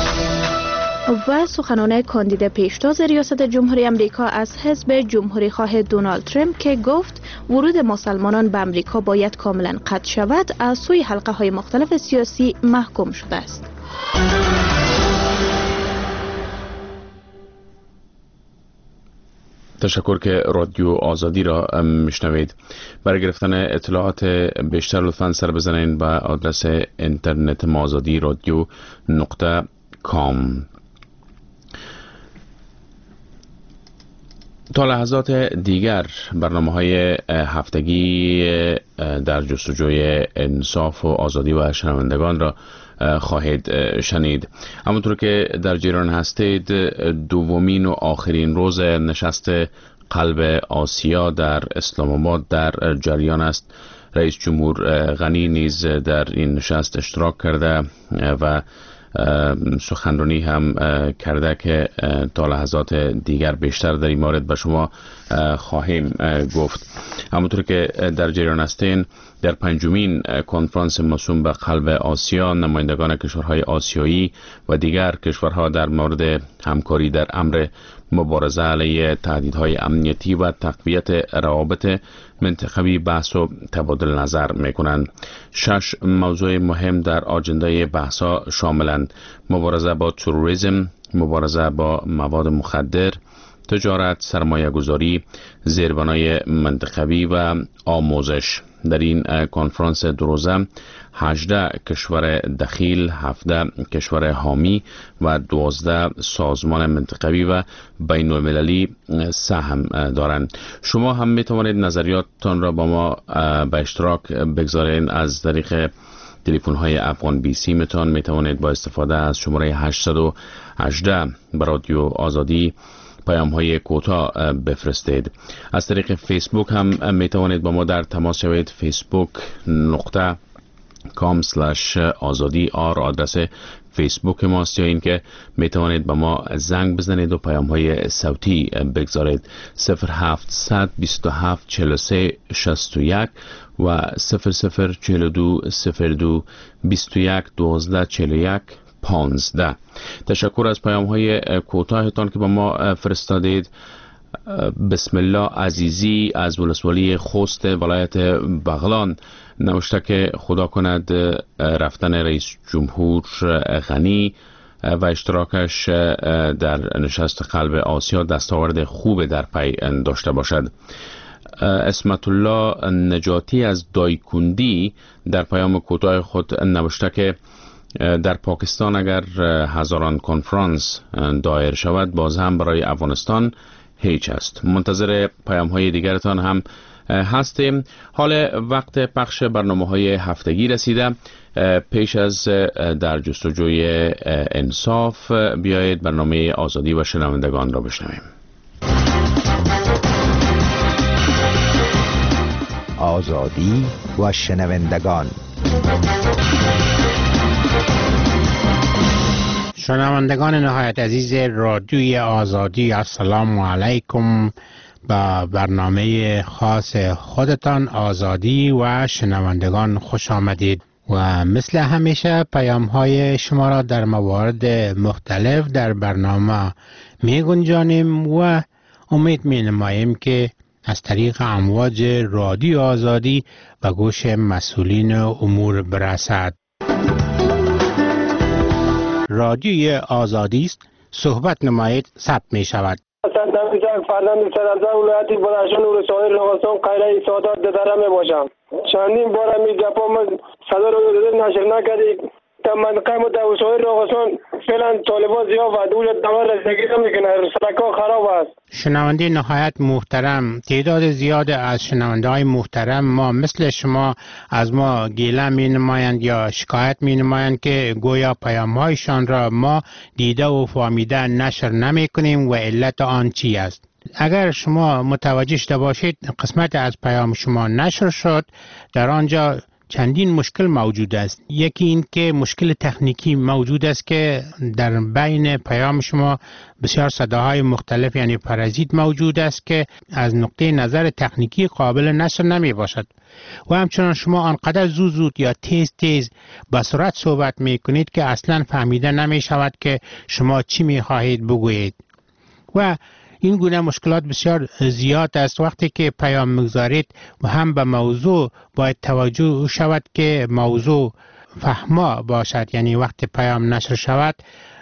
و سخنان کاندید پیشتاز ریاست جمهوری امریکا از حزب جمهوری خواه دونالد ترامپ که گفت ورود مسلمانان به امریکا باید کاملا قطع شود از سوی حلقه های مختلف سیاسی محکوم شده است. تشکر که رادیو آزادی را میشنوید. برای گرفتن اطلاعات بیشتر لطفاً سر بزنید به آدرس اینترنت ما آزادی رادیو نقطه کام. تا لحظات دیگر برنامه‌های هفتگی در جستجوی انصاف و آزادی و شنوندگان را خواهید شنید. همونطور که در جریان هستید دومین و آخرین روز نشست قلب آسیا در اسلام آباد در جریان است. رئیس جمهور غنی نیز در این نشست اشتراک کرده و سخنرانی هم کرده که تا لحظات دیگر بیشتر در این مورد به شما خواهیم گفت. همونطور که در جریان هستین در پنجمین کنفرانس موسوم به قلب آسیا نمایندگان کشورهای آسیایی و دیگر کشورها در مورد همکاری در امر مبارزه علیه تهدیدهای امنیتی و تقویت روابط منطقوی بحث و تبادل نظر میکنند. شش موضوع مهم در آجندای بحثا شاملند: مبارزه با تروریسم، مبارزه با مواد مخدر، تجارت، سرمایه گذاری، زیربنای منطقوی و آموزش. در این کنفرانس دو روزه هجده کشور دخیل، هفده کشور حامی و دوازده سازمان منطقوی و بین المللی سهم دارند. شما هم می توانید نظریاتتان را با ما به اشتراک بگذارید. از طریق تلفن های افغان بی سی میتون می توانید با استفاده از شماره هشتصد و هجده به رادیو آزادی پیام های کوتاه بفرستید. از طریق فیسبوک هم می توانید با ما در تماس شوید. فیسبوک نقطه کام سلش آزادی آر آدرس فیسبوک ماست یا اینکه می توانید به ما زنگ بزنید و پیام های صوتی بگذارید. صفر هفتصد بیست و هفت چهل و سه شصت و یک و صفر صفر چهل و دو صفر دو بیست و یک دوازده چهل و یک پانزده. تشکر از پیام های کوتاهتان که با ما فرستادید. بسم الله عزیزی از ولسوالی خوست ولایت بغلان نوشته که خدا کند رفتن رئیس جمهور غنی و اشتراکش در نشست قلب آسیا دستاورد خوب در پی داشته باشد. اسمت الله نجاتی از دایکندی در پیام کوتاه خود نوشته که در پاکستان اگر هزاران کنفرانس دایر شود باز هم برای افغانستان هیچ است. منتظر پیام های دیگرتان هم هستیم. حال وقت پخش برنامه های هفتگی رسیده. پیش از در جستجوی انصاف بیایید برنامه آزادی و شنوندگان را بشنویم. آزادی و شنوندگان. شنوندگان نهایت عزیز رادیوی آزادی، السلام علیکم. با برنامه خاص خودتان آزادی و شنوندگان خوش آمدید و مثل همیشه پیام های شما را در موارد مختلف در برنامه می گنجانیم و امید می نماییم که از طریق امواج رادیو آزادی به گوش مسئولین امور برسد. رادیوی آزادی است، صحبت نمایید ثبت می شود. سردم فرزند سرزا ولایتی بدخشان و رسانه لغستان قیره سعادت ددره می باشم. چندین بار می گپا من صدا رو نشر نکردی تا منطقه ما در وسایل لغستان فعلا طالبان زیاد و دولت دمار رسیدگی نمیکنه، سرکا خراب است. شنونده نهایت محترم، تعداد زیاد از شنونده های محترم ما مثل شما از ما گیله می نمایند یا شکایت می نمایند که گویا پیام هایشان را ما دیده و فهمیده نشر نمی کنیم و علت آن چی است. اگر شما متوجه شده باشید قسمت از پیام شما نشر شد، در آنجا چندین مشکل موجود است. یکی این که مشکل تکنیکی موجود است که در بین پیام شما بسیار صداهای مختلف یعنی پرازیت موجود است که از نقطه نظر تکنیکی قابل نشر نمی باشد و همچنان شما آنقدر زود زود یا تیز تیز با سرعت صحبت می کنید که اصلا فهمیده نمی شود که شما چی می خواهید بگویید و این گونه مشکلات بسیار زیاد است. وقتی که پیام میگذارید و هم به موضوع باید توجه شود که موضوع فهما باشد، یعنی وقتی پیام نشر شود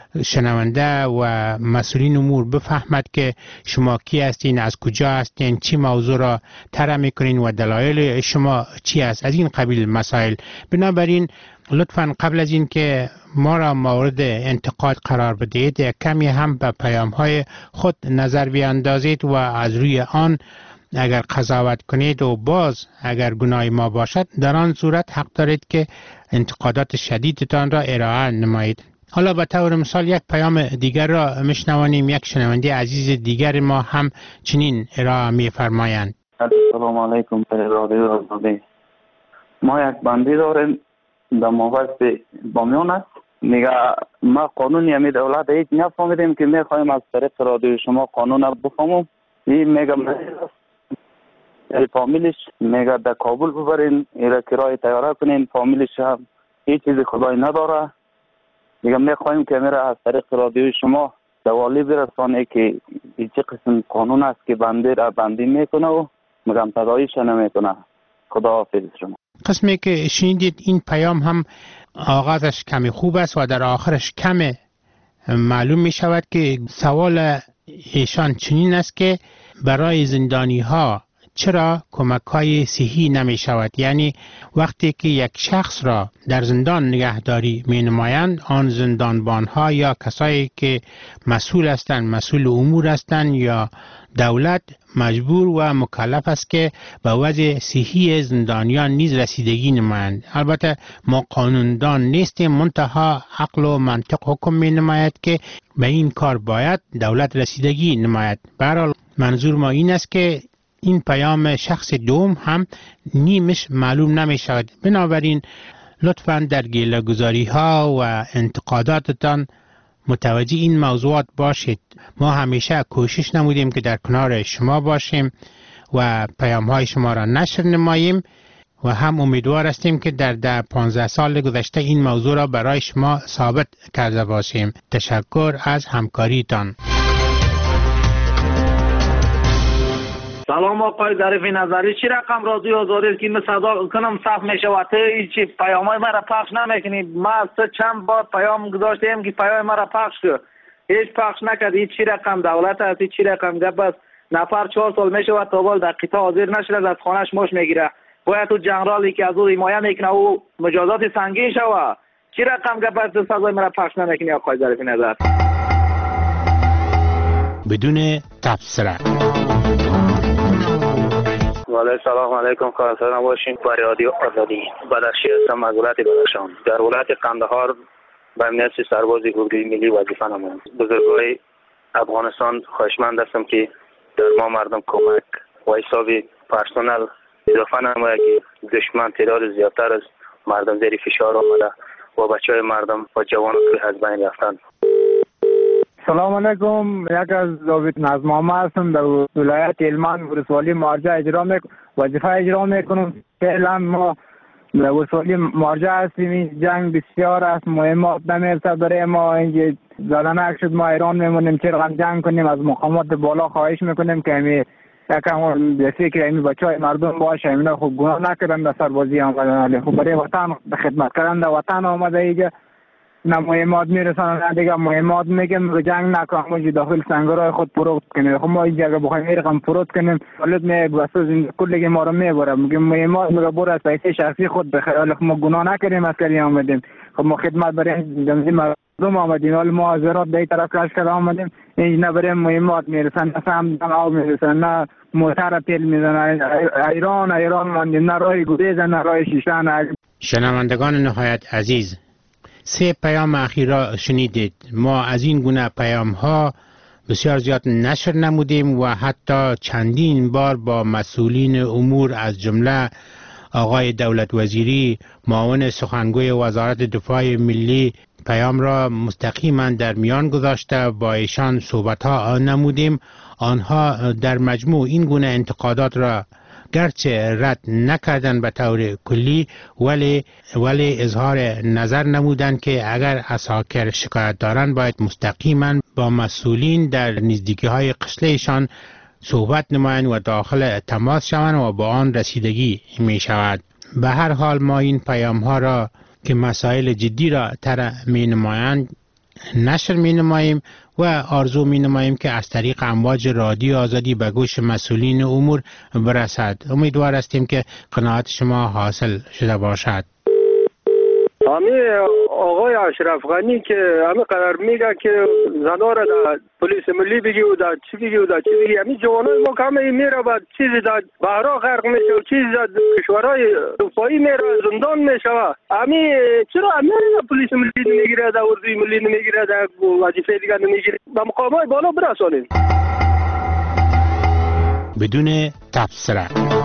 شنونده و مسئولین امور بفهمد که شما کی هستین، از کجا هستین، چی موضوع را طرح میکنین و دلایل شما چی است، از این قبیل مسائل. بنابراین لطفاً قبل از این که ما را مورد انتقاد قرار بدهید کمی هم به پیام های خود نظر بیاندازید و از روی آن اگر قضاوت کنید و باز اگر گناه ما باشد در آن صورت حق دارید که انتقادات شدیدتان را ارائه نمایید. حالا به طور مثال یک پیام دیگر را میشنوانیم. یک شنونده عزیز دیگر ما هم چنین ارائه میفرمایند. السلام علیکم رادیو آزادی. ما یک بندی داریم در مابست بامیان است. میگه ما قانونی همی دولت هیچ نفهمیدیم که میخوایم از طریق رادیو شما قانون را بفهمم. این میگه فامیلش میگه در کابل ببرین ایره کرای تیاره کنین، فامیلش هم هیچ چیز خدای نداره. میگه میخوایم که میره از طریق رادیو شما دوالی برسانه که این چه قسم قانون است که بنده را بندی میکنه و میگم تداییش نمیکنه. خدا حافظ شما. قسمی که شنیدید این پیام هم آغازش کمی خوب است و در آخرش کم معلوم می شود که سوال ایشان چنین است که برای زندانی ها چرا کمک های صحی نمی شود؟ یعنی وقتی که یک شخص را در زندان نگهداری می نمایند آن زندانبان ها یا کسایی که مسئول هستند، مسئول امور هستند یا دولت مجبور و مکلف است که به وضع صحی زندانیان نیز رسیدگی نمایند. البته ما قانوندان نیستیم، منتها عقل و منطق حکم می نماید که به این کار باید دولت رسیدگی نماید. برحال منظور ما این است که این پیام شخص دوم هم نیمش معلوم نمی شود. بنابراین لطفاً در گیله‌گذاری ها و انتقاداتتان متوجه این موضوعات باشید. ما همیشه کوشش نمودیم که در کنار شما باشیم و پیام های شما را نشر نماییم و هم امیدوار هستیم که در ده پانزده سال گذشته این موضوع را برای شما ثابت کرده باشیم. تشکر از همکاریتان. سلام آقای ظریف نظری، چی رقم رادیو آزادی که من صدا کنم صف میشه و تو چی پیامای مرا پخش نمیکنی؟ ما سه چند بار پیام گذاشتیم که پیام مرا پخش کن، هیچ پخش نکردی. چی رقم دولت هستی؟ چی رقم گپ است؟ نفر چهار سال میشه و تا بال در قطاع حاضر نشده، از خانهش مش میگیره. باید تو جنرالی که از او حمایت میکنه او مجازات سنگین شوه. چی رقم گپ است صدای مرا پخش نمیکنی آقای ظریف نظر؟ بدون تبصره. ولی سلام علیکم، خواهر نباشین. رادیو آزادی بدخشی هستم از ولایت بدخشان. در ولایت قندهار به امنیت سرباز گروه ملی وظیفه نمایم. بزرگای افغانستان خواهشمند هستم که در ما مردم کمک و حساب پرسنل اضافه نماید که دشمن تعداد زیادتر از مردم زیر فشار آمده و بچه های مردم و جوان که از بین رفتند. سلام علیکم، یک از ضابط نظمنامه هستم در ولایت هلمند ولسوالی مارجه اجرا میک وظیفه اجرا میکنم. فعلا ما در ولسوالی مارجه هستیم. این جنگ بسیار است، مهمات نمیرسد برای ما. اینجا زدنک شد، ما ایران میمونیم چرا هم جنگ کنیم. از مقامات بالا خواهش میکنیم که همی یکم به فکر همی بچه های مردم باشه. همینا خوب گناه نکردن در سربازی آمدن، خوب برای وطن خدمت کردن در وطن آمده. اینجا نه مهمات میرسن نه دیگه مهمات میگن رو جنگ نکنم اونجا داخل سنگرهای خود پروت کنیم. خب ما اینجا بخوایم این رقم پروت کنیم ولد میگ واسه کلی ما رو میبره. میگه مهمات میگه برو از پیسه شخصی خود بخیر. ولی ما گناه نکردیم، عسکری آمدیم. خب ما خدمت برای جمعی مردم آمدیم. ولی ما حاضرات به این طرف کش کرده آمدیم. اینجا نه برای مهمات میرسن، نه سمدن آب میرسن، نه موتر تیل میزنن. ایران ایران ماندیم، نه رای گریز نه رای شیشتن. شنوندگان نهایت عزیز، سه پیام اخیر را شنیدید. ما از این گونه پیام ها بسیار زیاد نشر نمودیم و حتی چندین بار با مسئولین امور از جمله آقای دولت وزیری معاون سخنگوی وزارت دفاع ملی پیام را مستقیما در میان گذاشته با ایشان صحبت ها نمودیم. آنها در مجموع این گونه انتقادات را گرچه رد نکردن به طور کلی ولی ولی اظهار نظر نمودند که اگر عساکر شکایت دارند باید مستقیما با مسئولین در نزدیکی های قشلهشان صحبت نمایند و داخل تماس شوند و با آن رسیدگی می شود. به هر حال ما این پیام ها را که مسائل جدی را تر می نمایند نشر می نماییم و آرزو می نماییم که از طریق امواج رادیو آزادی به گوش مسئولین امور برسد. امیدوار هستیم که قناعت شما حاصل شده باشد. امی آقای اشرف غنی که همه قرار میگه که زنا را در پلیس ملی بگی و در چی بگی و در چی بگی. همین جوانای ما که همه میره بعد چیزی در بحرا غرق میشه و چیزی در کشورهای اروپایی میره زندان میشه. همین چرا همین پلیس ملی نمیگیره، در اردوی ملی نمیگیره، در وظیفه دیگر نمیگیره؟ به مقامات بالا برسانید. بدون تبصره.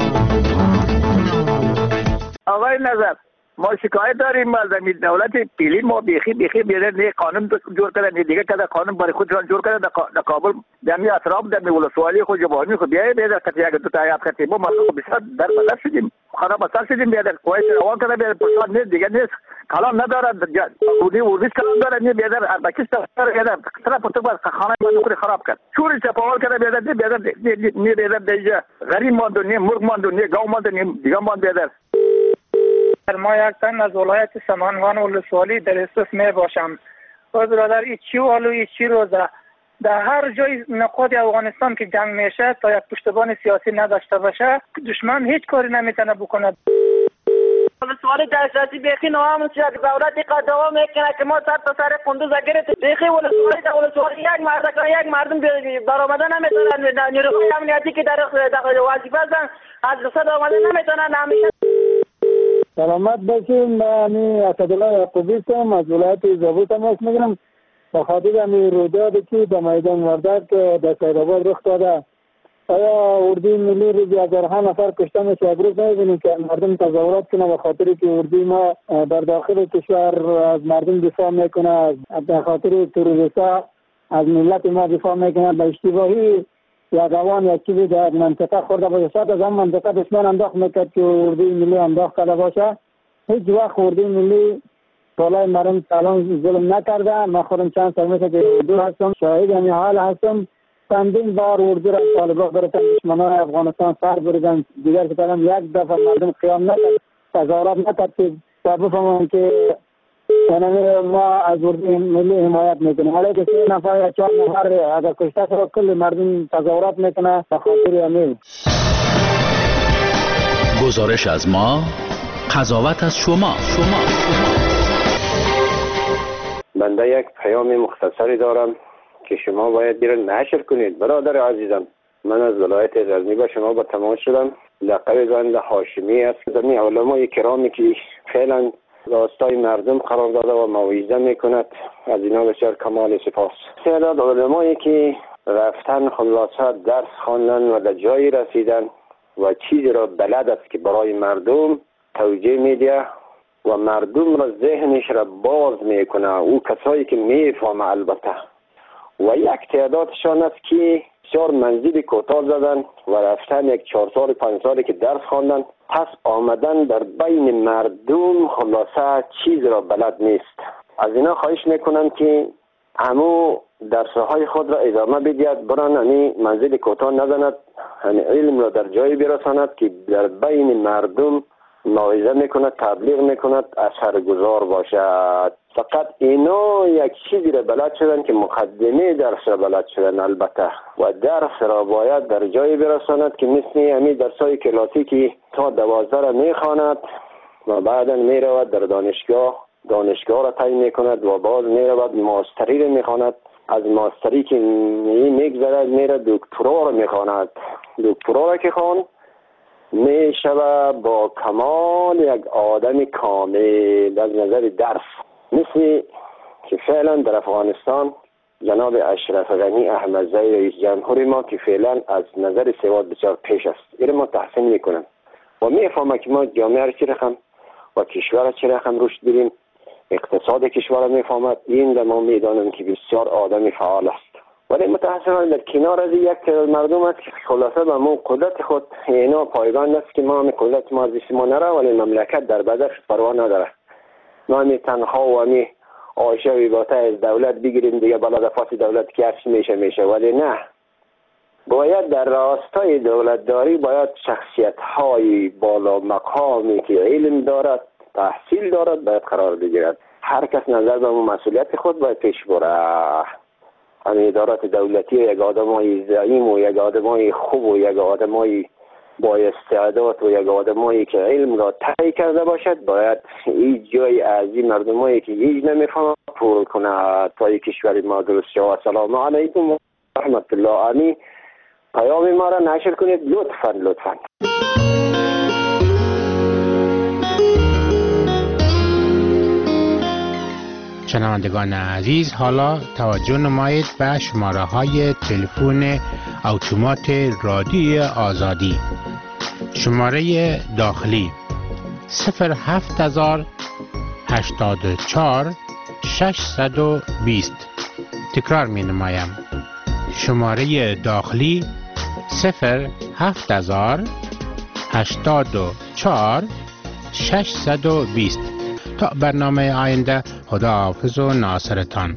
آقای نظر، ما شکایت داریم از دولت پیلی. ما بیخی بیخی بیره نه قانون جور کردن دیگه کده قانون برای خود جور کردن در کابل دمی اطراف دمی ولسوالی خود جوانی خود بیای بیاد کتی اگه تو تایید کردی ما ما بسیار در بدر شدیم، خراب اثر شدیم. بیاد کویت روان کرده بیاد پرسان نه دیگه نیست، کلام نداره، بودی ورزش کلام داره نه بیاد اربکیست داره بیاد طرف تو بس خانه ما خود خراب کرد. چوری چپاول کرده بیاد نه بیاد نه بیاد دیگه غریب ماند نه مرغ ماند نه گاو ماند نه دیگه ماند بیاد. ما یک تن از ولایت سمنگان ولسوالی در اساس می باشم. و برادر این چی والو این چی روزه در هر جای نقاط افغانستان که جنگ میشه تا یک پشتبان سیاسی نداشته باشه دشمن هیچ کاری نمیتونه بکنه. ولسوالی دسترسی بیخی نوام شد دولت قدوا میکنه که ما سر تا سر قندوز گرفت بیخی ولسوالی در ولسوالی یک مرد یک مردم برآمده نمیتونن. نیروهای امنیتی که در وظیفه هستن از رصد آمده نمیتونن. همیشه سلامت باشیم. من اسدالله یعقوبی هستم از ولایت زابل تماس میگیرم به خاطر همین رویدادی که در میدان وردک در سیدآباد رخ داده آیا اردوی ملی رو بیازارها نفر کشته میشه؟ امروز نمی‌بینیم که مردم تظاهرات کنه به خاطری که اردوی ما در داخل کشور از مردم دفاع میکنه، به خاطر تروریست‌ها از ملت ما دفاع میکنه. به اشتباهی یا روان یا چیزی در منطقه خورده باشه، شاید از هم منطقه دشمن انداخت میکرد که اردوی ملی انداخت کرده باشه. هیچ وقت اردوی ملی بالای مردم سلام ظلم نکرده. من خودم چند سال میشه که اردو هستم، شاهد همین حال هستم. چندین بار اردو را طالبان گرفتن، دشمنان افغانستان سر بریدن، دیگر که کلام یک دفعه مردم قیام نکرد، تظاهرات نکرد که بفهمن که ما از اردوی ملی حمایت میکنیم. حالا که سه نفر یا چهار نفر اگر کشته شد کل مردم تظاهرات میکنه به خاطر همین. گزارش از ما، قضاوت از شما. شما بنده یک پیام مختصری دارم که شما باید بیرون نشر کنید. برادر عزیزم، من از ولایت غزنی با شما با تماس شدم. لقب بنده هاشمی است. زمین علمای کرامی که فعلا راستای مردم قرار داده و موعظه میکند، از اینا بسیار کمال سپاس. تعداد علمایی که رفتن خلاصه درس خواندن و در جایی رسیدن و چیزی را بلد است که برای مردم توجیه میده و مردم را ذهنش را باز میکنه، او کسایی که میفهمه. البته و یک تعدادشان است که بسیار منزل کوتاه زدن و رفتن یک چهار سال پنج سالی که درس خواندن، پس آمدن در بین مردم خلاصه چیز را بلد نیست. از اینا خواهش میکنم که همو درسهای خود را ادامه بدهد، بران همی منزل کوتاه نزند، همی علم را در جایی برساند که در بین مردم موعظه میکند، تبلیغ میکند، اثرگذار باشد. فقط اینا یک چیزی را بلد شدن که مقدمه درس را بلد شدن البته، و درس را باید در جایی برساند که مثل همین درسای کلاسیکی تا دوازده را میخواند و بعدا میرود در دانشگاه دانشگاه را تعیین میکند و باز میرود ماستری را میخواند، از ماستری که میگذرد میره دکترا را میخواند. دکترا را که خوان میشوه با کمال یک آدم کامل از نظر درس، مثل که فعلا در افغانستان جناب اشرف غنی احمدزی رئیس جمهور ما که فعلا از نظر سواد بسیار پیش است، این ما تحسین میکنم و میفهمم که ما جامعه را چه رقم و کشور را چه رقم رشد بدیم، اقتصاد کشور را میفهمد. این در ما میدانم که بسیار آدم فعال است، ولی متاسفانه در کنار از یک مردم است که خلاصه به مو قدرت خود اینا پایبند است که ما هم قدرت ما از ما نره، ولی مملکت در بدر پروا نداره. ما همی تنها و همی آشه و باته از دولت بگیریم دیگه بالا دفاع دولت که هرچی میشه میشه، ولی نه، باید در راستای دولتداری باید شخصیت های بالا مقامی که علم دارد، تحصیل دارد باید قرار بگیرد. هر کس نظر به مسئولیت خود باید پیش بره. همین ادارات دولتی یک آدمای زعیم و یک آدمای خوب و یک آدمای با استعداد و یک آدمایی که علم را طی کرده باشد باید این جای از این مردمایی که هیچ نمیفهمن پر کنه تا این کشور ما درست شود. سلام علیکم و رحمت الله. آمی پیام ما را نشر کنید لطفا لطفا. شنوندگان عزیز، حالا توجه نمایید به شماره های تلفن اتومات رادیوی آزادی. شماره داخلی صفر هفت هزار هشتاد و چهار ششصد و بیست. تکرار می نمایم. شماره داخلی صفر هفت هزار هشتاد و چهار ششصد و بیست. تا برنامه آینده، خدا حافظ و ناصرتان.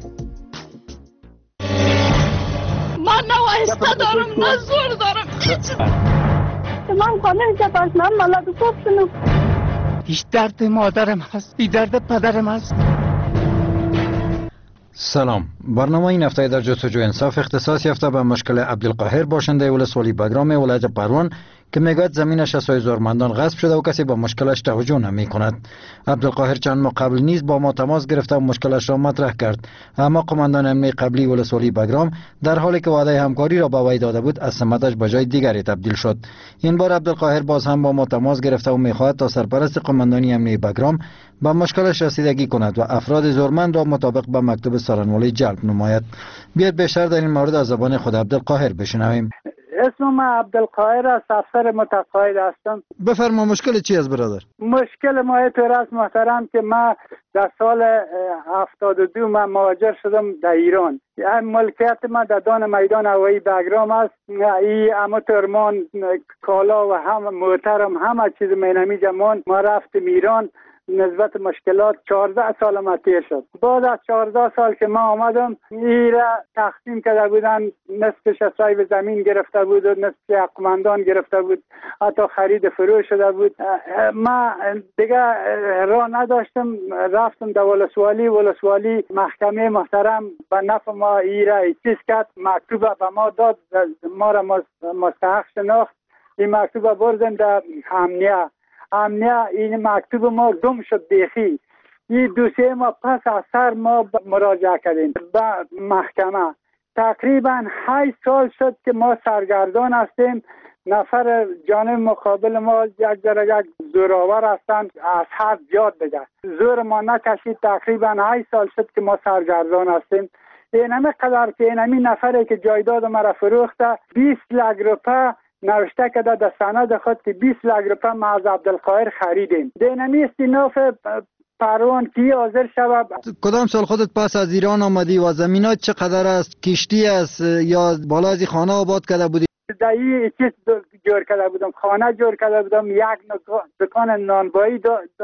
من نه وایسته دارم نه زور دارم هیچ. من خانه که پس من ملت خوب شنو. هیچ درد مادرم هست، هیچ درد پدرم هست. سلام. برنامه این هفته در جستجوی انصاف اختصاص یافته به مشکل عبدالقاهر باشنده ولسوالی بگرام ولایت پروان که میگوید زمینش از سوی زورمندان غصب شده و کسی با مشکلش توجه نمی کند. عبدالقاهر چند ماه قبل نیز با ما تماس گرفته و مشکلش را مطرح کرد، اما قماندان امنیه قبلی ولسوالی بگرام در حالی که وعده همکاری را به وی داده بود از سمتش به جای دیگری تبدیل شد. این بار عبدالقاهر باز هم با ما تماس گرفته و میخواهد تا سرپرست قماندانی امنیه بگرام به مشکلش رسیدگی کند و افراد زورمند را مطابق به مکتوب سارنوالی جلب نماید. بیاید بیشتر در این مورد از زبان خود عبدالقاهر بشنویم. اسم من عبدالقاهر است، افسر متقاعد هستم. بفرما مشکل چی است برادر؟ مشکل ما اینطور است محترم که ما در سال هفتاد و دو من مهاجر شدم در ایران. ملکیت ما در دان میدان هوایی بگرام است. ای اما ترمان کالا و هم موترم همه چیز مینمی جمان ما رفتم ایران. نسبت مشکلات چهارده سال ما تیر شد. بعد از چهارده سال که ما آمدم ایره تقسیم کرده بودن، نصفش از صاحب زمین گرفته بود و نصف عقمندان گرفته بود، حتی خرید فروش شده بود. ما دیگه راه نداشتم، رفتم در ولسوالی. ولسوالی محکمه محترم به نفع ما ایره چیز کرد، مکتوب به ما داد، ما را مستحق شناخت. این مکتوب بردم در امنیه. امنیه این مکتوب ما گم شد بیخی. این دو سه ماه پس از سر ما مراجعه کردیم به محکمه. تقریبا هشت سال شد که ما سرگردان هستیم. نفر جانب مقابل ما یک ذره یک زورآور هستند، از حد زیاد دیگه زور ما نکشید. تقریبا هشت سال شد که ما سرگردان هستیم. این همه قدر که این همین نفره که جایداد ما را فروخته بیست لک روپه نوشته که در سند خود که بیست لک روپه ما از عبدالقاهر خریدیم. دینمی استیناف پروان کی حاضر شود. کدام سال خودت پس از ایران آمدی و زمینات چقدر است؟ کشتی است یا بالا از خانه آباد کرده بودی؟ در این چیز جور کرده بودم، خانه جور کرده بودم، یک دکان نانبایی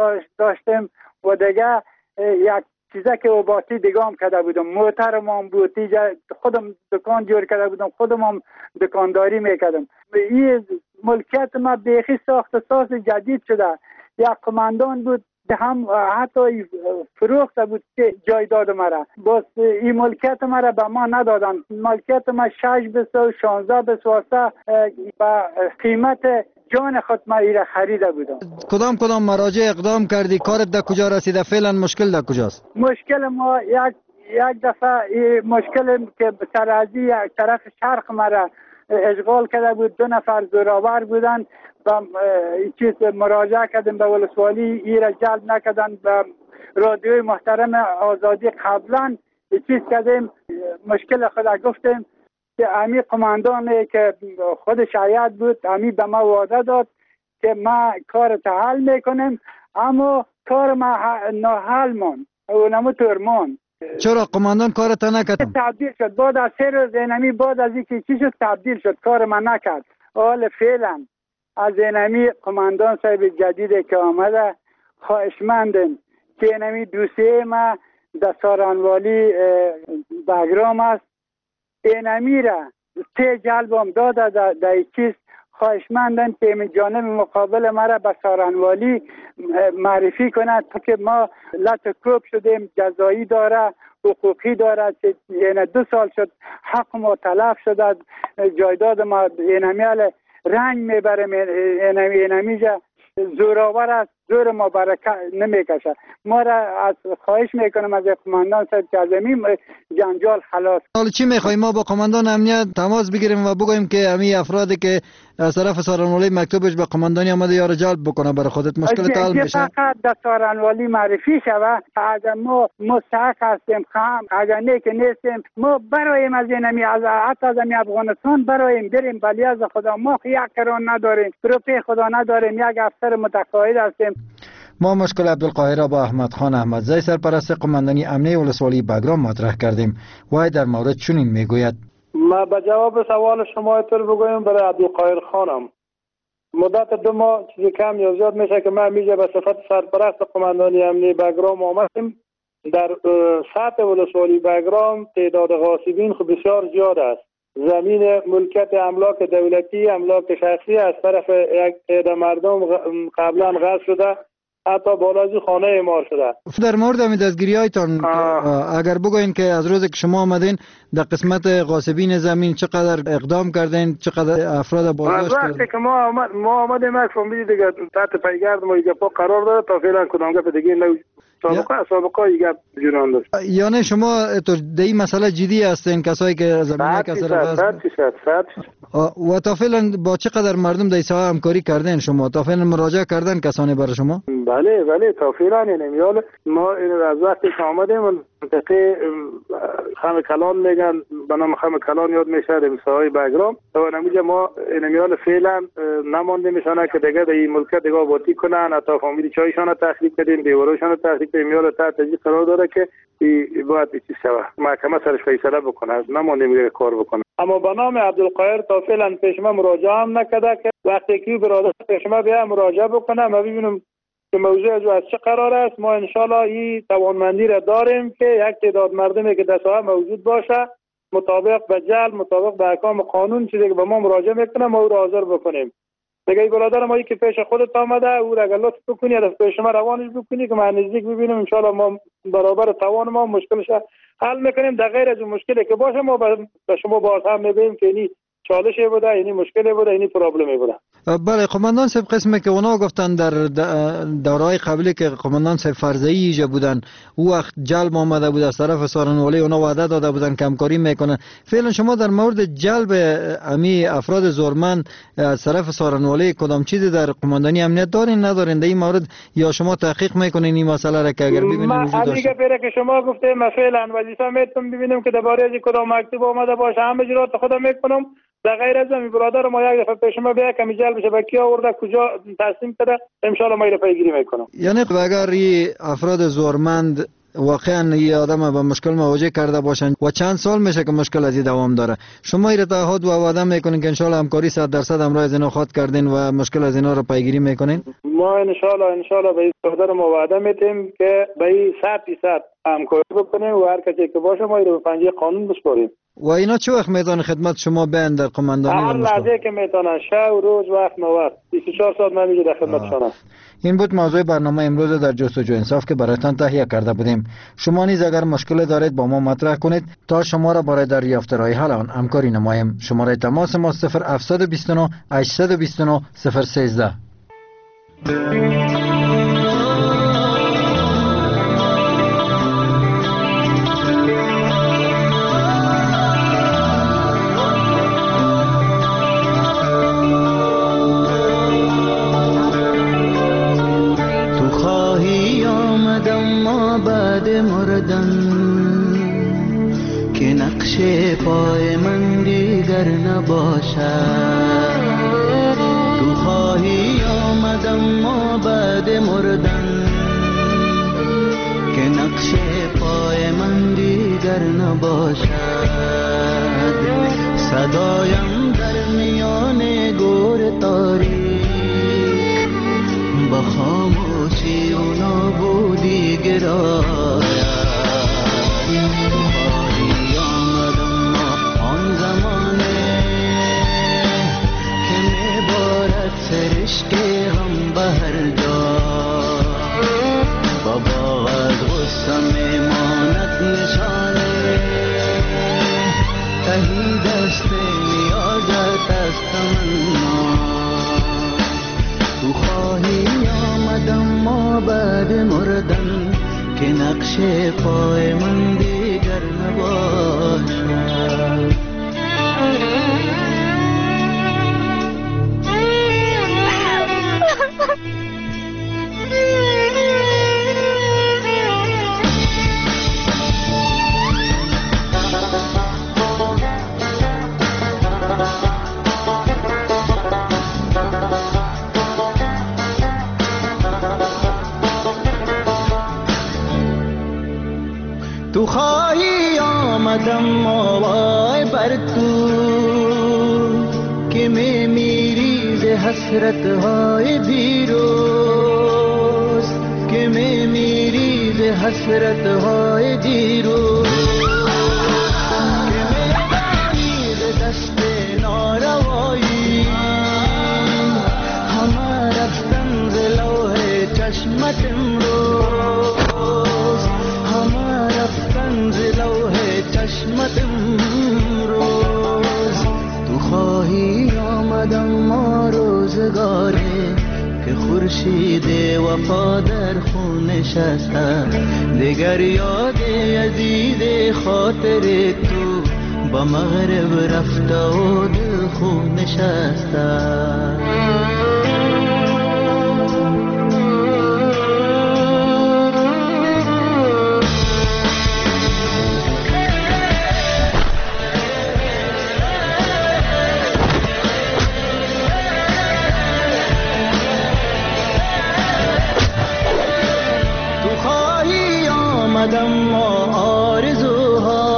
داشتم و دیگه یک چیزا که اوباتی دیگه هم کرده بودم. موترم هم بود، خودم دکان جور کرده بودم، خودم هم دکانداری میکردم. این ملکیت ما بیخی ساخت ساز جدید شده. یک قماندان بود هم حتی فروخته بود که جایداد مرا. بس این ملکیت مرا به ما ندادن. ملکیت ما شش بسو شانزده بسواسته به قیمت جان خود ما ایره خریده بودم. کدام کدام مراجع اقدام کردی؟ کارت در کجا رسیده؟ فعلا مشکل در کجاست؟ مشکل ما یک یک دفعه مشکل که سرازی یک طرف شرق مرا اشغال کرده بود. دو نفر زورآور بودن و چیز مراجعه کردیم به ولسوالی، ایره جلب نکردن. به رادیوی محترم آزادی قبلا چیز کردیم، مشکل خود گفتیم که امی قماندانی که خودش عیاد بود امی به ما وعده داد که ما کار حل میکنیم، اما کار ما ناحل ماند و نمو ترمان. چرا قماندان کارت نکرد؟ تبدیل شد بعد از سه روز اینمی بعد از اینکه چی شد تبدیل شد، کار ما نکرد. حال فعلا از اینمی قماندان صاحب جدیدی که آمده خواهشمندم که اینمی دوسیه ما در سارانوالی بگرام است، اینمی را ته جلبم داده در دا چیز. خواهشمندم که جانب مقابل مرا به سارانوالی معرفی کند تا که ما لط کوب شدیم، جزایی داره، حقوقی داره که یعنی دو سال شد حق ما تلف شده، جایداد ما اینمی رنگ میبرم. اینمی اینمی جا زورآور است، زور ما برکت نمیکشه. ما را از خواهش میکنم از قماندان صاحب که از این جنجال خلاص. حالا چی میخوایی؟ ما با قماندان امنیت تماس بگیریم و بگوییم که همین افرادی که از طرف سارانوالی مکتوبش به قماندانی آمده یا را جلب بکنه برای خودت مشکل حل میشه. فقط در سارانوالی معرفی شود. اگر ما مستحق هستیم خام، اگر نه که نیستیم ما برایم از اینمی از حتی از افغانستان برایم بریم، ولی از خدا ما یک کران نداریم، روپی خدا نداریم، یک افسر متقاعد هستیم. ما مشکل عبدالقاهر را با احمد خان احمدزی سرپرست قماندانی امنیه ولسوالی بگرام مطرح کردیم. وای در مورد چنین میگوید: ما به جواب سوال شما طور بگویم برای عبدالقاهر خانم مدت دو ماه چیزی کم یا زیاد میشه که ما میجه به صفت سرپرست قماندانی امنیه بگرام آمدیم. در سطح ولسوالی بگرام تعداد غاصبین خب بسیار زیاد است. زمین ملکیت املاک دولتی، املاک شخصی از طرف یک عده مردم قبلا غصب شده، حتی بالازی خانه اعمار شده. در مورد همین دستگیری هایتان اگر بگوین که از روز که شما آمدین در قسمت غاصبین زمین چقدر اقدام کردین، چقدر افراد بازداشت کردین؟ وقتی که ما آمد ما آمدیم یک فامیلی دیگه تحت پیگرد ما یک پا قرار داره تا فعلا کدام گپ دیگه نو سابقه سابقه یک جنان داشت. یعنی شما تو در این مسئله جدی هستین کسایی که زمین کسر غصب و تا فعلا با چقدر مردم در ساحه همکاری کردین؟ شما تا فعلا مراجعه کردن کسانی برای شما؟ بله بله تا فعلا نمیال ما این از وقتی که آمدیم منطقه خم کلان میگن، به نام خم کلان یاد میشه در ساحای بگرام. و نمیجا ما اینمیال فعلا نمانده میشانه که دیگه در این ملکه دیگه آبادی کنن، حتی فامیلی چایشان تخریب کردیم، دیواروشان تخریب کردیم. میال تحت تجی قرار داره که باید چیز شوه، محکمه سرش فیصله بکنه، نمانده میگه کار بکنه. اما به نام عبدالقاهر تا فعلا پیش ما مراجعه هم نکرده که وقتی که برادر پیش ما بیا مراجعه بکنه ما ببینیم که موضوع از چه قرار است. ما انشالله این توانمندی را داریم که یک تعداد مردمی که در ساحه موجود باشه مطابق به جل، مطابق به احکام قانون چیزی که به ما مراجعه میکنه ما او را حاضر بکنیم. دیگه برادر ما که پیش خودت آمده او را اگر لطف بکنی از پیش ما روانش بکنی که ما نزدیک ببینیم انشالله ما برابر توان ما مشکلش حل میکنیم. در غیر از اون مشکلی که باشه ما به شما باز هم میگیم که اینی چالشی بوده، اینی مشکلی بوده، اینی پرابلمی بوده. بله قماندان صاحب، قسمی که اونا گفتن در دورهای قبلی که قماندان صاحب فرزایی ایجا بودن او وقت جلب آمده بود از طرف سارنوالی، اونا وعده داده بودن که همکاری میکنن. فعلا شما در مورد جلب امی افراد زورمند از طرف سارنوالی کدام چیزی در قماندانی امنیت دارین ندارین در این مورد، یا شما تحقیق میکنین این مسئله را که اگر ببینیم وجود داشته؟ ما که شما گفتیم ما فعلا وظیفه میتونم ببینیم که درباره از کدام مکتوب آمده باشه همه اجرات خودم میکنم. در غیر از این برادر ما یک دفعه پیش ما بیا که میجل بشه به کی آورده کجا تقسیم کرده ان شاء الله ما اینو پیگیری میکنم. یعنی اگر این افراد زورمند واقعا یه آدم با مشکل مواجه کرده باشن و چند سال میشه که مشکل از این دوام داره، شما این تعهد و وعده میکنین که ان شاء الله همکاری صد درصد همراه از اینا خواهد کردین و مشکل از اینا رو پیگیری میکنین؟ ما ان شاء الله ان شاء الله به این برادر ما وعده میتیم که به این صد درصد همکاری بکنیم و هر کسی که باشه ما رو به پنجه قانون بسپاریم. و اینا چه وقت میتونه خدمت شما بیان در قماندانی؟ هر لحظه که میتونن، شب روز وقت نوبت بیست و چهار ساعت ما میگه در خدمت شما. این بود موضوع برنامه امروز در جستجو انصاف که برایتان تهیه کرده بودیم. شما نیز اگر مشکل دارید با ما مطرح کنید تا شما را برای دریافت راه حل آن همکاری نماییم. شماره تماس ما صفر هفت دو نه هشت دو نه صفر یک سه. که نقش پای من دیگر نباشد، تو خواهی آمدم ما بعد مردن که نقش پای من دیگر نباشد، صدایم در میان گور تاریک با خاموشی و نابودی گراید. خواهی آمدم ما آن زمانه که میبارد سرشک هم به هر جا، بابا از غصه میماند نشانه تهی دست نیازت از تمنا. تو خواهی آمدم ما بعد مردن که نقش پای من دیگر نباشد. تو خواهی آمدم ما وای بر تو که می میری ز حسرت های دیروز، که می میری ز حسرت های دیروز، که می دانی ز دست ناروایی همه رفتن ز لوح چشمت امروز، همه رفتن ز لوح چشمت امروز. تو خواهی آمدم ما روزگاری که خورشید وفا در خون نشسته، دیگر یاد عزیز خاطر تو با مغرب رفته و دل خون نشسته. آمدم و آرزوها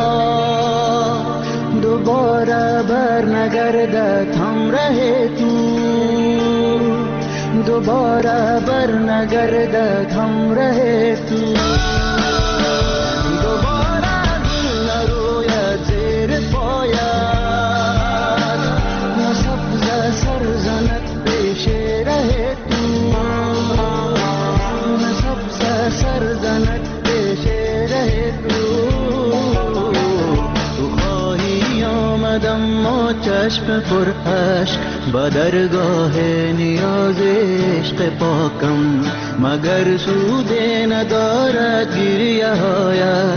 دوباره بر نگردد هم ره تو، دوباره بر نگردد هم ره تو، دوباره گل نروید زیر پایت، نه سبز سر زند پیش ره تو، نه سبز سر زند پیش ره تو. تو خواهی آمدم و چشم پر اشک با درگاه نیاز عشق پاکم، مگر سود ندارد گریه هایت.